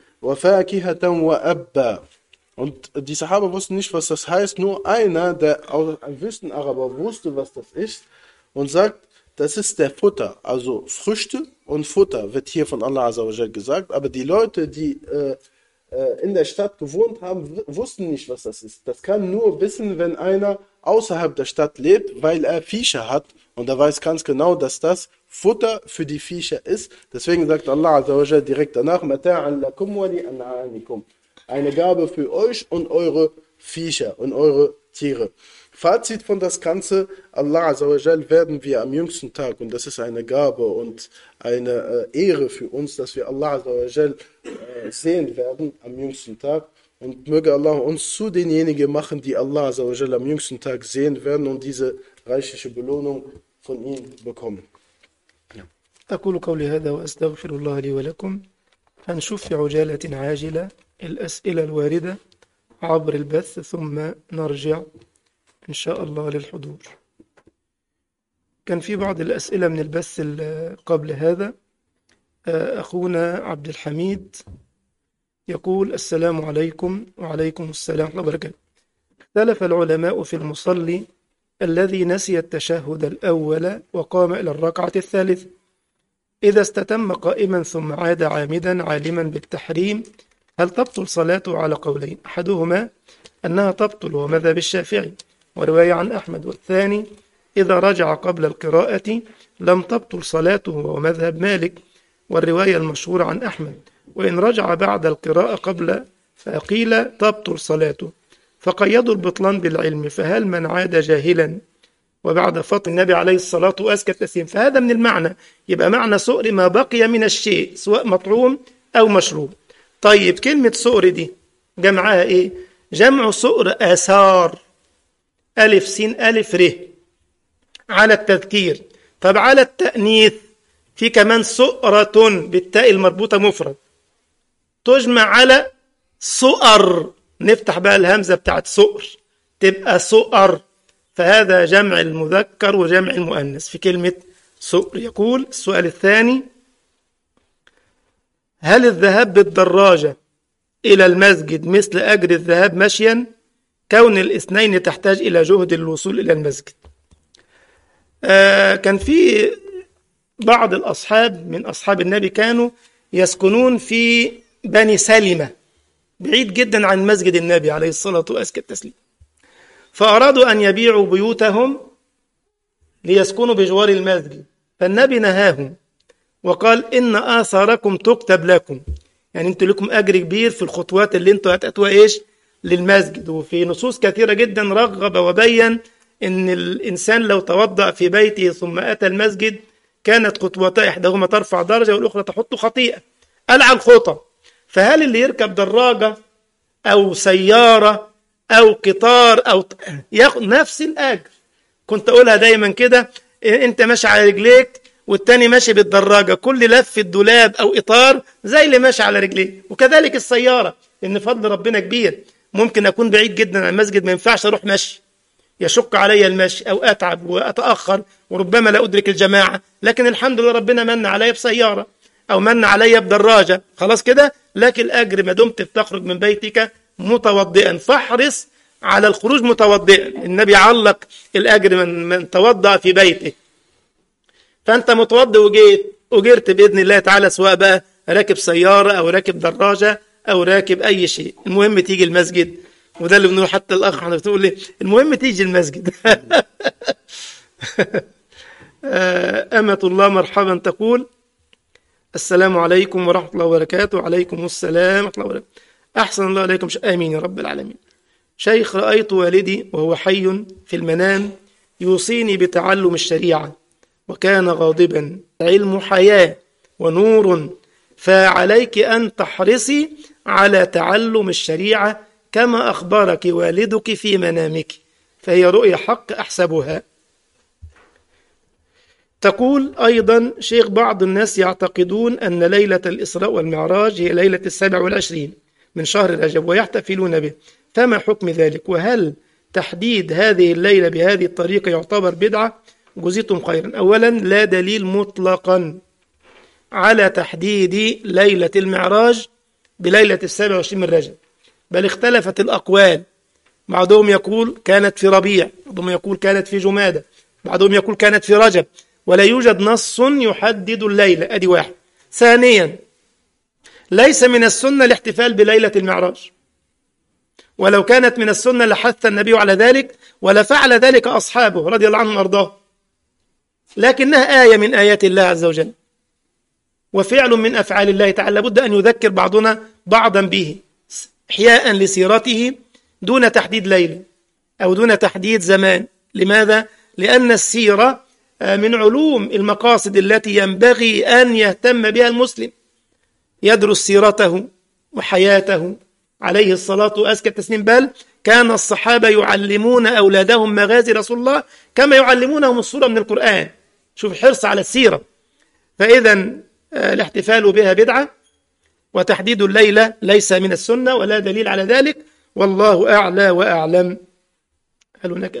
Und die Sahaba wussten nicht, was das heißt. Nur einer, der ein Wüstenaraber wusste, was das ist, und sagt, das ist der Futter. Also Früchte und Futter wird hier von Allah Azza wa Jal gesagt. Aber die Leute, die äh, in der Stadt gewohnt haben, wussten nicht, was das ist. Das kann nur wissen, wenn einer außerhalb der Stadt lebt, weil er Viecher hat, und er weiß ganz genau, dass das Futter für die Viecher ist. Deswegen sagt Allah Azza wa Jal direkt danach, Mata'an lakum wa li an'amikum. Eine Gabe für euch und eure Viecher und eure Tiere. Fazit von das Ganze, Allah Azza wa Jal werden wir am jüngsten Tag, und das ist eine Gabe und eine äh, Ehre für uns, dass wir Allah Azza wa Jal äh, sehen werden am jüngsten Tag, und möge Allah uns zu denjenigen machen, die Allah Azza wa Jal am jüngsten Tag sehen werden und diese reichliche Belohnung von ihm bekommen. Ja. أقول قولي هذا وأستغفر الله لي ولكم. هنشوف في عجالة عاجلة الأسئلة الواردة عبر البث ثم نرجع إن شاء الله للحضور. كان في بعض الأسئلة من البث قبل هذا. أخونا عبد الحميد يقول: السلام عليكم. وعليكم السلام ورحمة الله وبركاته. اختلف العلماء في المصلي الذي نسي التشهد الأول وقام إلى الركعة الثالثة، إذا استتم قائما ثم عاد عامدا عالما بالتحريم، هل تبطل صلاته؟ على قولين، أحدهما أنها تبطل وهو مذهب الشافعي ورواية عن أحمد، والثاني إذا رجع قبل القراءة لم تبطل صلاته وهو مذهب مالك والرواية المشهورة عن أحمد، وإن رجع بعد القراءة قبل فقيل تبطل صلاته، فقيدوا البطلان بالعلم، فهل من عاد جاهلا وبعد فطر النبي عليه الصلاة وأزكى التسليم؟ فهذا من المعنى، يبقى معنى سؤر ما بقي من الشيء سواء مطعوم أو مشروب. طيب كلمة سؤر دي جمعها إيه؟ جمع سؤر آثار، ألف سين ألف ر. على التذكير. طب على التأنيث في كمان سؤرة بالتاء المربوطة مفرد تجمع على سؤر، نفتح بقى الهمزة بتاعت سؤر تبقى سؤر، فهذا جمع المذكر وجمع المؤنث في كلمة سؤر. يقول السؤال الثاني: هل الذهاب بالدراجة إلى المسجد مثل أجر الذهاب مشيا؟ كون الاثنين تحتاج إلى جهد الوصول إلى المسجد. آه كان في بعض الأصحاب من أصحاب النبي كانوا يسكنون في بني سلمة بعيد جدا عن مسجد النبي عليه الصلاة وأزكى التسليم، فأرادوا أن يبيعوا بيوتهم ليسكنوا بجوار المسجد، فالنبي نهاهم وقال: إن آثاركم تكتب لكم، يعني أنتوا لكم أجر كبير في الخطوات اللي أنتوا هتأتوا إيش للمسجد. وفي نصوص كثيرة جدا رغب وبين إن الإنسان لو توضأ في بيته ثم أتى المسجد كانت خطوتا إحداهما ترفع درجة والأخرى تحط خطيئة. ألعى الخطى، فهل اللي يركب دراجة أو سيارة أو قطار أو ياخد نفس الأجر؟ كنت أقولها دايما كده، أنت ماشي على رجليك والتاني ماشي بالدراجة، كل لف الدولاب أو إطار زي اللي ماشي على رجليه. وكذلك السيارة، إن فضل ربنا كبير، ممكن أكون بعيد جدا عن المسجد ما ينفعش أروح مشي، يشق علي المشي أو أتعب وأتأخر وربما لا أدرك الجماعة، لكن الحمد لله ربنا من علي بسيارة أو من علي بدراجة، خلاص كده لك الأجر ما دمت بتخرج من بيتك متوضئا. فاحرص على الخروج متوضئا، النبي علق الأجر من, من توضأ في بيته. فأنت متوضئ وجيت أجرت بإذن الله تعالى، سواء بقى راكب سيارة أو راكب دراجة أو راكب أي شيء، المهم تيجي المسجد. وده اللي بنقول حتى الأخ احنا بتقول لي المهم تيجي المسجد. أمة الله مرحبا تقول: السلام عليكم ورحمة الله وبركاته. وعليكم السلام ورحمة الله وبركاته. أحسن الله عليكم. آمين يا رب العالمين. شيخ، رأيت والدي وهو حي في المنام يوصيني بتعلم الشريعة وكان غاضبا، علم حياة ونور، فعليك أن تحرصي على تعلم الشريعة كما أخبرك والدك في منامك، فهي رؤيا حق أحسبها. تقول أيضا: شيخ، بعض الناس يعتقدون أن ليلة الإسراء والمعراج هي ليلة السابع والعشرين من شهر رجب ويحتفلون به، فما حكم ذلك؟ وهل تحديد هذه الليلة بهذه الطريقة يعتبر بدعة؟ جزيتم خيرا. أولا، لا دليل مطلقا على تحديد ليلة المعراج بليلة السابع والعشرين من رجب، بل اختلفت الأقوال، بعضهم يقول كانت في ربيع، بعضهم يقول كانت في جمادة، بعضهم يقول كانت في رجب، ولا يوجد نص يحدد الليلة. أدي واحد. ثانيا، ليس من السنة الاحتفال بليلة المعراج، ولو كانت من السنة لحث النبي على ذلك ولفعل ذلك أصحابه رضي الله عنهم وأرضاهم، لكنها آية من آيات الله عز وجل وفعل من أفعال الله تعالى، لابد أن يذكر بعضنا بعضا به إحياء لسيرته دون تحديد ليلة أو دون تحديد زمان. لماذا؟ لأن السيرة من علوم المقاصد التي ينبغي أن يهتم بها المسلم، يدرس سيرته وحياته عليه الصلاة وأزكى التسليم. بل كان الصحابة يعلمون أولادهم مغازي رسول الله كما يعلمونهم السورة من القرآن. شوف حرص على السيرة. فإذا الاحتفال بها بدعة، وتحديد الليلة ليس من السنة ولا دليل على ذلك، والله أعلى وأعلم. هل هناك